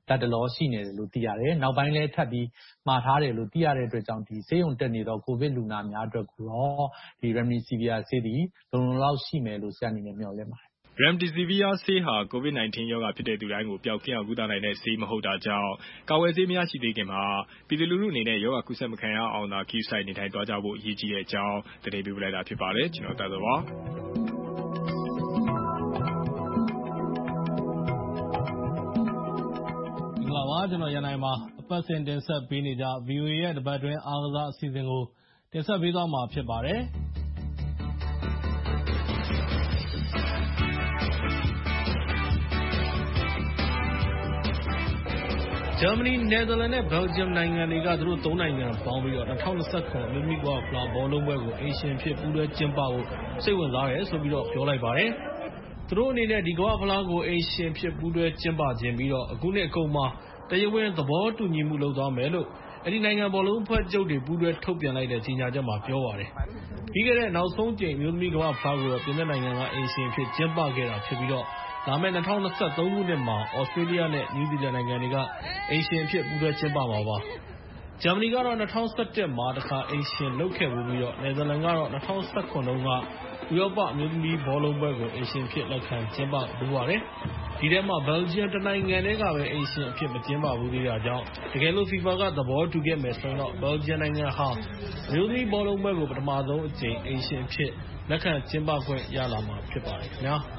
လတ်တလောရှိနေတယ်လို့သိရတယ်။နောက်ပိုင်းလည်းထပ်ပြီးမှာထားတယ်လို့သိရတဲ့အတွက်ကြောင့်ဒီဆေးရုံတက်နေတော့ကိုဗစ်လူနာများအတွက်ကိုတော့ဒီ Remdesivir ဆေးသည်လုံလုံလောက်ရှိမယ်လို့ဆရာအနေနဲ့မျှော်လင့်ပါတယ်။ Remdesivir ဆေးဟာ ကိုဗစ် ၁၉ ရောဂါဖြစ်တဲ့သူတိုင်းကိုပျောက်ကင်းအောင်ကုသနိုင်တဲ့ဆေးမဟုတ်တာကြောင့်ကာဝယ်ဆေးမရရှိသေးခင်မှာပြည်သူလူထုအနေနဲ့ရောဂါကူးစက်မခံရအောင်သာကိစ္စနေထိုင်သွားကြဖို့အရေးကြီးတဲ့အကြောင်းသတင်းပေးပို့လိုက်တာဖြစ်ပါတယ်။ကျွန်တော်သားတော်ပါ။မင်္ဂလာပါကျွန်တော်ရန်နိုင်ပါအပတ်စဉ်တင်ဆက်ပေးနေကြ ဗီအိုအေ ရဲ့တပတ်တွင်းအားကစားအစီအစဉ်ကိုတင်ဆက်ပေးသွားမှာဖြစ်ပါတယ်။ဂျာမနီ၊နယ်သာလန်နဲ့ဘယ်လ်ဂျီယမ်နိုင်ငံတွေကသူတို့သုံးနိုင်ငံပေါင်းပြီးတော့၂၀၂၇အမျိုးသမီးကမ္ဘာ့ဖလားဘောလုံးပွဲကိုအိမ်ရှင်ဖြစ်ပူးတွဲကျင်းပဖို့စိတ်ဝင်စားတယ်ဆိုပြီးတော့ပြောလိုက်ပါတယ်။သူတို့အနေနဲ့ဒီကမ္ဘာ့ဖလားကိုအိမ်ရှင်ဖြစ်ပူးတွဲကျင်းပခြင်းပြီးတော့အခုနှစ်အကုန်မှာတရားဝင်သဘောတူညီမှုလုပ်သွားမယ်လို့အဲဒီနိုင်ငံဘောလုံးအဖွဲ့ချုပ်တွေပူးတွဲထုတ်ပြန်လိုက်တဲ့ကြေညာချက်မှာပြောပါတယ်။ပြီးခဲ့တဲ့နောက်ဆုံးကြိမ်အမျိုးသမီးကမ္ဘာ့ဖလားကိုတော့ပြင်သစ်နိုင်ငံကအိမ်ရှင်ဖြစ်ကျင်းပခဲ့တာဖြစ်ပြီးတော့လာမယ့်၂၀၂၃ခုနှစ်မှာဩစတြေးလျနဲ့နယူးဇီလန်နိုင်ငံတွေကအိမ်ရှင်ဖြစ်ပူးတွဲကျင်းပမှာပါ။ဂျာမနီကတော့၂၀၁၁မှာတစ်ခါအိမ်ရှင်လုပ်ခဲ့ပြီးတော့နယ်သာလန်ကတော့၂၀၁၇တုန်းကဥရောပအမျိုးသမီးဘောလုံးပွဲကိုအိမ်ရှင်ဖြစ်လက်ခံကျင်းပဘူးပါတယ်။ဒီထဲမှာဘယ်လ်ဂျီယမ်တနိုင်ငံတည်းကပဲအိမ်ရှင်အဖြစ်မကျင်းပဘူးသေးတာကြောင့်တကယ်လို့ FIFA ကသဘောတူခဲ့မယ်ဆိုရင်တော့ဘယ်လ်ဂျီယမ်နိုင်ငံဟာအမျိုးသမီးဘောလုံးပွဲကိုပထမဆုံးအကြိမ်အိမ်ရှင်ဖြစ်လက်ခံကျင်းပခွင့်ရလာမှာဖြစ်ပါတယ်ခင်ဗျာ။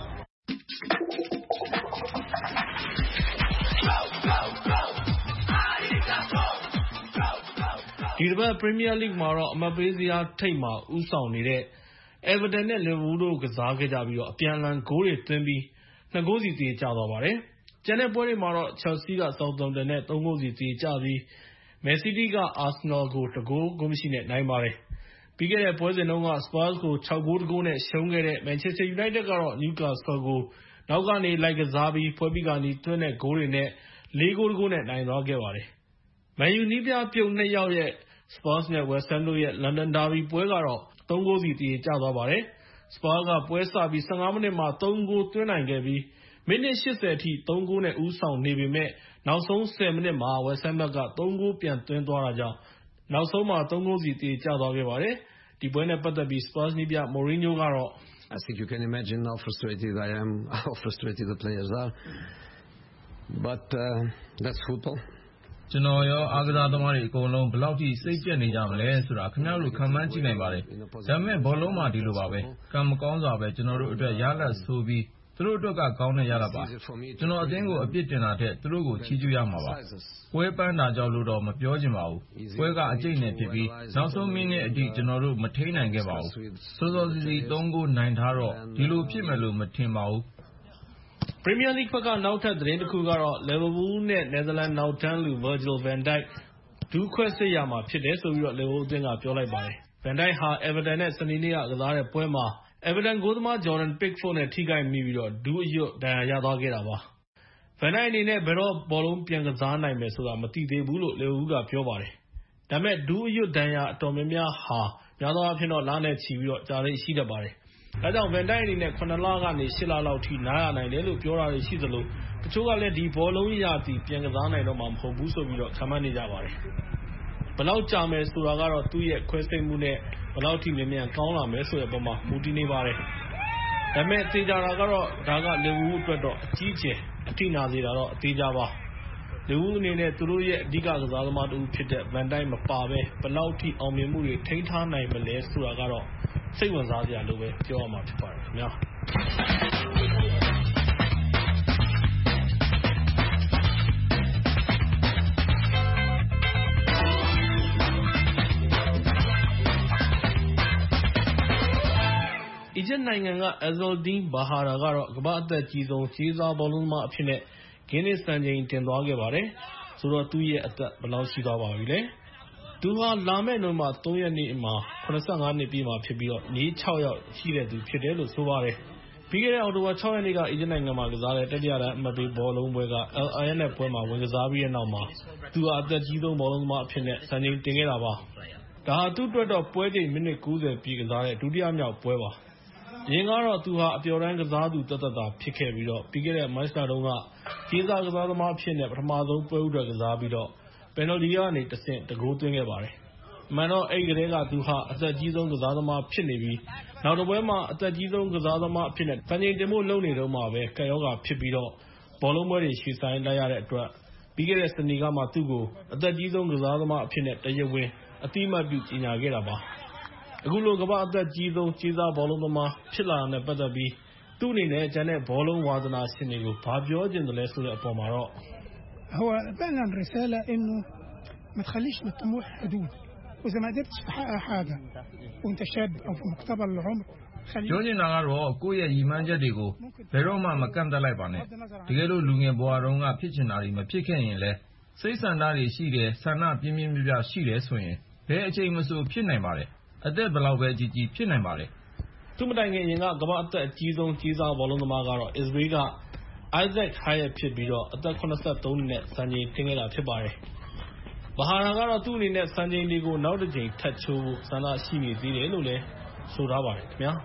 ဒီတစ်ပတ် Premier League မှာတော့အမှတ်ပေးဇယားထိပ်မှာဦးဆောင်နေတဲ့ Everton နဲ့ Liverpool တို့ကစားခဲ့ကြပြီးတော့အပြန်အလှန်ဂိုးတွေသွင်းပြီးနှစ်ဂိုးစီသရေကျသွားပါတယ်။ကျန်တဲ့ပွဲတွေမှာတော့ Chelsea က Southampton နဲ့သုံးဂိုးစီသရေကျပြီး Man City က Arsenal ကိုတစ်ဂိုးဂိုးမရှိနဲ့နိုင်ပါတယ်။ပြီးခဲ့တဲ့ပွဲစဉ်တုန်းက Spurs ကိုခြောက်ဂိုးတစ်ဂိုးနဲ့ရှုံးခဲ့တဲ့ Manchester United ကတော့ Newcastle ကိုနောက်ကနေလိုက်ကစားပြီးပွဲပြီးခါနီးသွင်းတဲ့ဂိုးတွေနဲ့လေးဂိုးတစ်ဂိုးနဲ့နိုင်သွားခဲ့ပါတယ်။ Man U နည်းပြပြုတ်နှစ်ယောက်ရဲ့ Spurs နဲ့ West Ham တို့ရဲ့ London Derby ပွဲကတော့သုံးဂိုးစီသရေကျသွားပါတယ်။ Spurs ကပွဲစပြီးဆယ့်ငါးမိနစ်မှာသုံးဂိုးသွင်းနိုင်ခဲ့ပြီးမိနစ်ရှစ်ဆယ်အထိသုံးဂိုးနဲ့ဦးဆောင်နေပေမဲ့နောက်ဆုံးဆယ်မိနစ်မှာ West Ham ဘက်ကသုံးဂိုးပြန်သွင်းသွားတာကြောင့်နောက်ဆုံးမှာသုံးဂိုးစီသရေကျသွားခဲ့ပါတယ်။ဒီပွဲနဲ့ပတ်သက်ပြီး Spurs နည်းပြ Mourinho ကတော့ I think you can imagine how frustrated I am, how frustrated the players are. But uh, that's football. ကျွန်တော်ရောအားကစားသမားတွေအကုန်လုံးဘယ်လောက်ထိစိတ်ပြတ်နေကြမလဲဆိုတာခင်ဗျားတို့ခံမှန်းကြည့်နိုင်ပါတယ်။ဒါပေမဲ့ဘောလုံးမှာဒီလိုပါပဲ။ကံမကောင်းစွာပဲကျွန်တော်တို့အတွက်ရလဒ်ဆိုပြီးသူတို့အတွက်ကကောင်းတဲ့ရလဒ်ပါ။ကျွန်တော်အသင်းကိုအပြစ်တင်တာထက်သူတို့ကိုချီးကျူးရမှာပါ။ပွဲပန်းတာကြောင့်လို့တော့မပြောချင်ပါဘူး။ပွဲကအကျိတ်နဲ့ဖြစ်ပြီးနောက်ဆုံးမိနစ်အထိကျွန်တော်တို့မထိန်းနိုင်ခဲ့ပါဘူး။စောစောစီစီသုံးဂိုးနိုင်ထားတော့ဒီလိုဖြစ်မယ်လို့မထင်ပါဘူး။ Premier League ဘက်ကနောက်ထပ်သတင်းတစ်ခုကတော့ Liverpool နဲ့ Netherlands နောက်တန်းလူ Virgil van Dijk ဒူးခွဲစစ်ရမှာဖြစ်တယ်ဆိုပြီးတော့ Liverpool အသင်းကပြောလိုက်ပါတယ်။ Van Dijk ဟာ Everton နဲ့စနေနေ့ကကစားတဲ့ပွဲမှာ Everton ဂိုးသမား Jordan Pickford နဲ့ထိခိုက်မိပြီးတော့ဒူးအရွတ်ဒဏ်ရာရသွားခဲ့တာပါ။ Van Dijk အနေနဲ့ဘယ်တော့ဘောလုံးပြန်ကစားနိုင်မယ်ဆိုတာမသိသေးဘူးလို့ Liverpool ကပြောပါတယ်။ဒါပေမဲ့ဒူးအရွတ်ဒဏ်ရာအတော်များများဟာများသောအားဖြင့်တော့လနဲ့ချီပြီးတော့ကြာလေ့ရှိတတ်ပါတယ်။ဒါကြောင့် Van Dijk အနေနဲ့ခုနှစ်လကနေရှစ်လလောက်ထိနားရနိုင်တယ်လို့ပြောတာတွေရှိသလိုတချို့ကလည်းဒီဘောလုံးရာသီပြန်ကစားနိုင်တော့မှာမဟုတ်ဘူးဆိုပြီးတော့ခန့်မှန်းနေကြပါတယ်။ဘယ်လောက်ကြာမယ်ဆိုတာကတော့သူ့ရဲ့ခွဲစိတ်မှုနဲ့ဘယ်လောက်ထိမြန်မြန်ကောင်းလာမယ်ဆိုတဲ့အပေါ်မှာမူတည်နေပါတယ်။ဒါပေမဲ့သေချာတာကတော့ဒါက Liverpool အတွက်တော့အကြီးအကျယ်အထိနာစေတာတော့အသေးချာပါ။ Liverpool အနေနဲ့သူတို့ရဲ့အဓိကကစားသမားတစ်ဦးဖြစ်တဲ့ Van Dijk မပါဘဲဘယ်လောက်ထိအောင်မြင်မှုတွေထိန်းထားနိုင်မလဲဆိုတာကတော့စိတ်ဝင်စားစရာလိုပဲပြောရမှာဖြစ်ပါတယ်ခင်ဗျာအီဂျစ်နိုင်ငံက Azzoldine Bahara ကတော့ကမ္ဘာ့အသက်ကြီးဆုံးကြေးစားဘောလုံးသမားအဖြစ်နဲ့ Guinness စံချိန်တင်သွားခဲ့ပါတယ်။ဆိုတော့သူ့ရဲ့အသက်ဘယ်လောက်ရှိသွားပါပြီလဲ။သူဟာလာမယ့်နိုဝင်ဘာသုံးရက်နေ့မှာ၇၅နှစ်ပြည့်မှာဖြစ်ပြီးတော့မြေးခြောက်ယောက်ရှိတဲ့သူဖြစ်တယ်လို့ဆိုပါတယ်။ပြီးခဲ့တဲ့အောက်တိုဘာခြောက်ရက်နေ့ကအီဂျစ်နိုင်ငံမှာကစားတဲ့တတိယတန်းအမှတ်ပေးဘောလုံးပွဲက Al Ain နဲ့ပွဲမှာဝင်ကစားပြီးတဲ့နောက်မှာသူဟာအသက်ကြီးဆုံးဘောလုံးသမားအဖြစ်နဲ့စံချိန်တင်ခဲ့တာပါ။ဒါဟာသူ့အတွက်တော့ပွဲချိန်မိနစ်ကိုးဆယ်ပြည့်ကစားတဲ့ဒုတိယမြောက်ပွဲပါ။ရင်ကတော့သူဟာအပျော်တမ်းကစားသူတသက်သာဖြစ်ခဲ့ပြီးတော့ပြီးခဲ့တဲ့မတ်လတုန်းကကြေးစားကစားသမားအဖြစ်နဲ့ပထမဆုံးပွဲဥထွက်ကစားပြီးတော့ပယ်နယ်တီကနေတဆင့်တဂိုးသွင်းခဲ့ပါတယ်။အမှန်တော့အဲ့ဒီကတည်းကသူဟာအသက်ကြီးဆုံးကစားသမားဖြစ်နေပြီးနောက်တစ်ပွဲမှာအသက်ကြီးဆုံးကစားသမားအဖြစ်နဲ့စံချိန်တင်ဖို့လုပ်နေတော့မှပဲကပ်ရောဂါဖြစ်ပြီးတော့ဘောလုံးပွဲတွေရွှေ့ဆိုင်းလိုက်ရတဲ့အတွက်ပြီးခဲ့တဲ့စနေကမှသူ့ကိုအသက်ကြီးဆုံးကစားသမားအဖြစ်နဲ့တရားဝင်အတိအမှတ်ပြုကြေညာခဲ့တာပါ။အခုလိုကမ္ဘာအသက်ကြီးဆုံးကြေးစားဘောလုံးသမားဖြစ်လာတာနဲ့ပတ်သက်ပြီးသူ့အနေနဲ့ကျန်တဲ့ဘောလုံးဝါသနာရှင်တွေကိုဘာပြောချင်တယ်လဲဆိုတဲ့အပေါ်မှာတော့ هو فعلا رسالة إنه ما تخليش للطموح حدود وإذا ما قدرتش تحقق حاجة وأنت شاب أو في مقتبل العمر ပြောချင်တာကတော့ကိုယ့်ရဲ့ရည်မှန်းချက်တွေကိုဘယ်တော့မှမကန့်သတ်လိုက်ပါနဲ့တကယ်လို့လူငယ်ဘဝတုန်းကဖြစ်ချင်တာတွေမဖြစ်ခဲ့ရင်လည်းစိတ်ဆန္ဒတွေရှိတယ်ဆန္ဒပြင်းပြင်းပြပြရှိတယ်ဆိုရင်ဘယ်အချိန်မဆိုဖြစ်နိုင်ပါတယ်အသက်ဘယ်လောက်ပဲကြီးကြီးဖြစ်နိုင်ပါတယ်သူမတိုင်ခင်ရင်ကကမ္ဘာအသက်အကြီးဆုံးကြေးစားဘောလုံးသမားကတော့အစ္စရေးက Isaac Hayat ဖြစ်ပြီးတော့အသက်၇၃နှစ်နဲ့စံချိန်တင်ခဲ့တာဖြစ်ပါတယ်။ဘာဟာနာကတော့သူ့အနေနဲ့စံချိန်တွေကိုနောက်တစ်ချိန်ထပ်ချိုးဖို့ဆန္ဒရှိနေသေးတယ်လို့လည်းဆိုထားပါတယ်ခင်ဗျာ။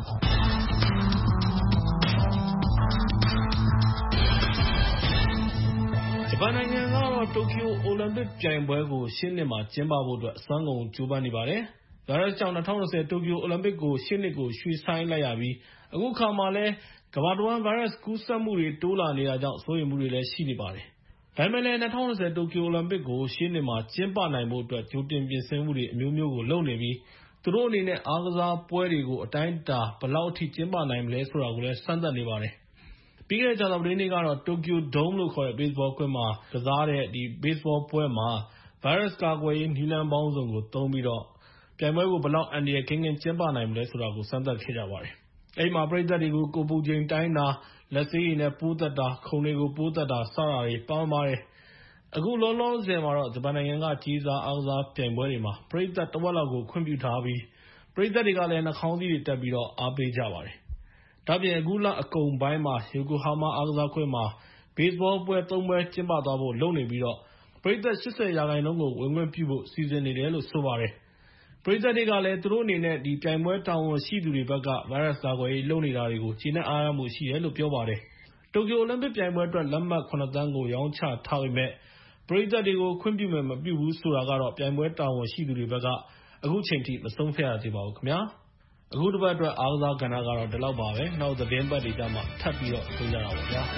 ဂျပန်နိုင်ငံကတော့တိုကျိုအိုလံပစ်ပြိုင်ပွဲကိုရှေ့နှစ်မှာကျင်းပဖို့အတွက်အစွမ်းကုန်ကြိုးပမ်းနေပါတယ်။ဗိုင်းရပ်စ်ကြောင့်၂၀၂၀တိုကျိုအိုလံပစ်ကိုရှေ့နှစ်ကိုရွှေ့ဆိုင်းလိုက်ရပြီးအခုခါမှလည်းကမ္ဘာတဝန်းဗိုင်းရပ်စ်ကူးစက်မှုတွေတိုးလာနေတာကြောင့်စိုးရိမ်မှုတွေလည်းရှိနေပါတယ်။ဒါပေမဲ့လည်း၂၀၂၀တိုကျိုအိုလံပစ်ကိုရှေ့နှစ်မှာကျင်းပနိုင်ဖို့အတွက်ကြိုတင်ပြင်ဆင်မှုတွေအမျိုးမျိုးကိုလုပ်နေပြီးသူတို့အနေနဲ့အားကစားပွဲတွေကိုအတိုင်းအတာဘယ်လောက်အထိကျင်းပနိုင်မလဲဆိုတာကိုလည်းစမ်းသပ်နေပါတယ်။ပြီးခဲ့တဲ့ကြာသပတေးနေ့ကတော့တိုကျိုဒုံးလို့ခေါ်တဲ့ baseball ကွင်းမှာကစားတဲ့ဒီ baseball ပွဲမှာဗိုင်းရပ်စ်ကာကွယ်ရေးနည်းလမ်းပေါင်းစုံကိုသုံးပြီးတော့ပြိုင်ပွဲကိုဘယ်လောက်အန္တရာယ်ကင်းကင်းကျင်းပနိုင်မလဲဆိုတာကိုစမ်းသပ်ခဲ့ကြပါတယ်။အဲဒီမှာပရိသတ်တွေကိုကိုယ်ပူချိန်တိုင်းတာလက်ဆေးရည်နဲ့ပိုးသက်တာခုံတွေကိုပိုးသက်တာစတာတွေပါဝင်ပါတယ်။အခုလောလောဆယ်မှာတော့ဂျပန်နိုင်ငံကကြီးစားအားကစားပြိုင်ပွဲတွေမှာပရိသတ်တဝက်လောက်ကိုခွင့်ပြုထားပြီးပရိသတ်တွေကလည်းနှာခေါင်းစည်းတွေတက်ပြီးတော့အားပေးကြပါတယ်။ဒါ့အပြင်အခုလအကုန်ပိုင်းမှာယိုကိုဟာမာအားကစားကွင်းမှာ baseball ပွဲသုံးပွဲကျင်းပသွားဖို့လုပ်နေပြီးတော့ပရိသတ်၈၀ရာခိုင်နှုန်းကိုဝင်ခွင့်ပြုဖို့စီစဉ်နေတယ်လို့ဆိုပါတယ်။ပရိသတ်တွေကလည်းသူတို့အနေနဲ့ဒီပြိုင်ပွဲတာဝန်ရှိသူတွေဘက်ကဗိုင်းရပ်စ်ကာကွယ်ရေးလုပ်နေတာတွေကိုကျေနပ်အားရမှုရှိတယ်လို့ပြောပါတယ်။တိုကျိုအိုလံပစ်ပြိုင်ပွဲအတွက်လက်မှတ်ခုနစ်သန်းကိုရောင်းချထားပေမဲ့ပရိသတ်တွေကိုခွင့်ပြုမယ်မပြုဘူးဆိုတာကတော့ပြိုင်ပွဲတာဝန်ရှိသူတွေဘက်ကအခုချိန်ထိမဆုံးဖြတ်ရသေးပါဘူးခင်ဗျာ။အခုတစ်ပတ်အတွက်အားကစားကဏ္ဍကတော့ဒီလောက်ပါပဲ။နောက်သတင်းပတ်တွေကြမှာထပ်ပြီးတော့ဆွေးနွေးကြတာပါဗျာ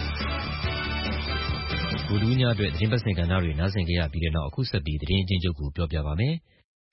။ဗုဒ္ဓညအတွက်သတင်းပတ်စင်ကဏ္ဍတွေနားဆင်ကြရပြီးတဲ့နောက်အခုဆက်ပြီးသတင်းအချင်းချုပ်ကိုပြောပြပါမယ်။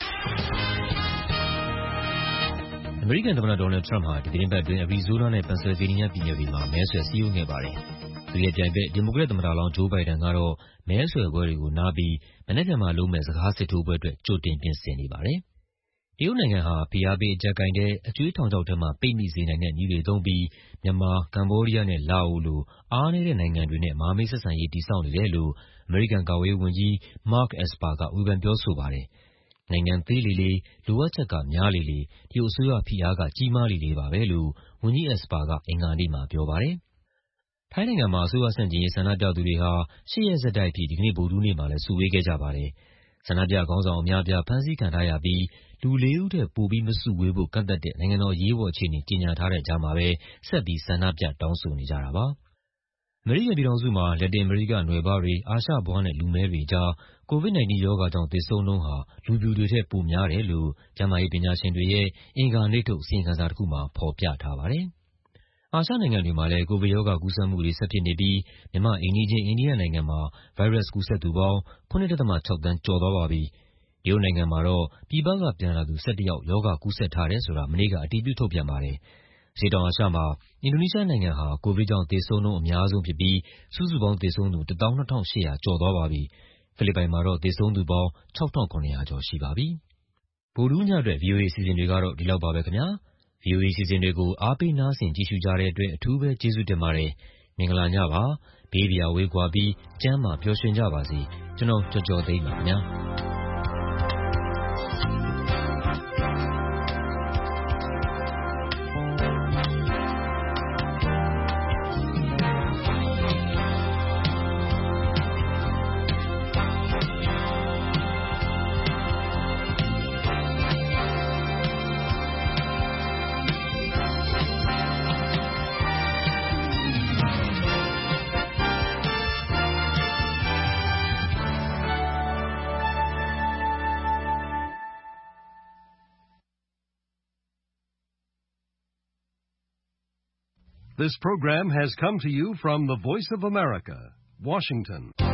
အမေရိကန်သမ္မတဒေါ်နယ်ထရမ့်ဟာဒီသတင်းပတ်အတွင်းအရီဇိုးနားနဲ့ပန်ဆယ်ဗေးနီးယားပြည်နယ်တွေမှာမဲဆွယ်စည်းရုံးခဲ့ပါတယ်။သူရဲ့ပြိုင်ဘက်ဒီမိုကရက်သမ္မတလောင်းဂျိုးဘိုင်ဒန်ကတော့မဲဆွယ်ပွဲတွေကိုနားပြီးမနက်ဖြန်မှာလုပ်မယ့်စကားစစ်ထိုးပွဲအတွက်ကြိုတင်ပြင်ဆင်နေပါတယ်။တရုတ်နိုင်ငံဟာဖိအားပေးအကျပ်ကိုင်တဲ့အကျွေးထောင်ချောက်ထဲမှာပိတ်မိစေနိုင်တဲ့နည်းတွေသုံးပြီးမြန်မာ၊ကမ္ဘောဒီးယားနဲ့လာအိုလိုအားနည်းတဲ့နိုင်ငံတွေနဲ့မဟာမိတ်ဆက်ဆံရေးတည်ဆောက်နေတယ်လို့အမေရိကန်ကာကွယ်ရေးဝန်ကြီး Mark Esper ကဝေဖန်ပြောဆိုပါတယ်။နိုင်ငံသေးလေလေ၊လိုအပ်ချက်ကများလေလေတရုတ်အစိုးရဖိအားကကြီးမားလေလေပါပဲလို့ဝန်ကြီး Esper ကအင်္ဂါနေ့မှာပြောပါတယ်။ထိုင်းနိုင်ငံမှာအစိုးရဆန့်ကျင်ရေးဆန္ဒပြသူတွေဟာရှစ်ရက်ဆက်တိုက်အဖြစ်ဒီကနေ့ဗုဒ္ဓဟူးနေ့မှာလည်းစုဝေးခဲ့ကြပါတယ်။ဆန္ဒပြခေါင်းဆောင်အများအပြားဖမ်းဆီးခံထားရပြီးလူလေးဦးထက်ပိုပြီးမစုဝေးဖို့ကန့်သတ်တဲ့နိုင်ငံတော်အရေးပေါ်အခြေအနေကြေညာထားတဲ့ကြားမှာပဲဆက်ပြီးဆန္ဒပြတောင်းဆိုနေကြတာပါ။အမေရိကန်ပြည်ထောင်စုမှာလက်တင်အမေရိကနွယ်ဖွားတွေ၊အာရှဖွားနဲ့လူမည်းတွေကြားကိုဗစ်-၁၉ ရောဂါကြောင့်သေဆုံးနှုန်းဟာလူဖြူတွေထက်ပိုများတယ်လို့ကျန်းမာရေးပညာရှင်တွေရဲ့အင်္ဂါနေ့ထုတ်အစီရင်ခံစာတစ်ခုမှာဖော်ပြထားပါတယ်။အာရှနိုင်ငံတွေမှာလည်းကိုဗစ်ရောဂါကူးစက်မှုတွေဆက်ဖြစ်နေပြီးမြန်မာ့အိမ်နီးချင်းအိန္ဒိယနိုင်ငံမှာဗိုင်းရပ်စ်ကူးစက်သူပေါင်း ၇.၆ သန်းကျော်သွားပါပြီ။တရုတ်နိုင်ငံမှာတော့ပြည်ပကပြန်လာသူ၁၁ယောက်ရောဂါကူးစက်ထားတယ်ဆိုတာမနေ့ကအတည်ပြုထုတ်ပြန်ပါတယ်။အရှေ့တောင်အာရှမှာအင်ဒိုနီးရှားနိုင်ငံဟာကိုဗစ်ကြောင့်သေဆုံးနှုန်းအများဆုံးဖြစ်ပြီးစုစုပေါင်းသေဆုံးသူတစ်သောင်းနှစ်ထောင်ရှစ်ရာကျော်သွားပါပြီ။ဖိလစ်ပိုင်မှာတော့သေဆုံးသူပေါင်းခြောက်ထောင်ခုနှစ်ရာကျော်ရှိပါပြီ။ဗုဒ္ဓဟူးညအတွက် ဗွီအိုအေအစီအစဉ်တွေကတော့ဒီလောက်ပါပဲခင်ဗျာ။ ဗွီအိုအေအစီအစဉ်တွေကိုအားပေးနားဆင်ကြည့်ရှုကြတဲ့အတွက်အထူးပဲကျေးဇူးတင်ပါတယ်။မင်္ဂလာညပါ။ဘေးဘာဝေးကွာပြီးကျန်းမာပျော်ရွှင်ကြပါစေ။ကျွန်တော်ကျော်ကျော်သိန်းပါခင်ဗျာ။ This program has come to you from the Voice of America, Washington.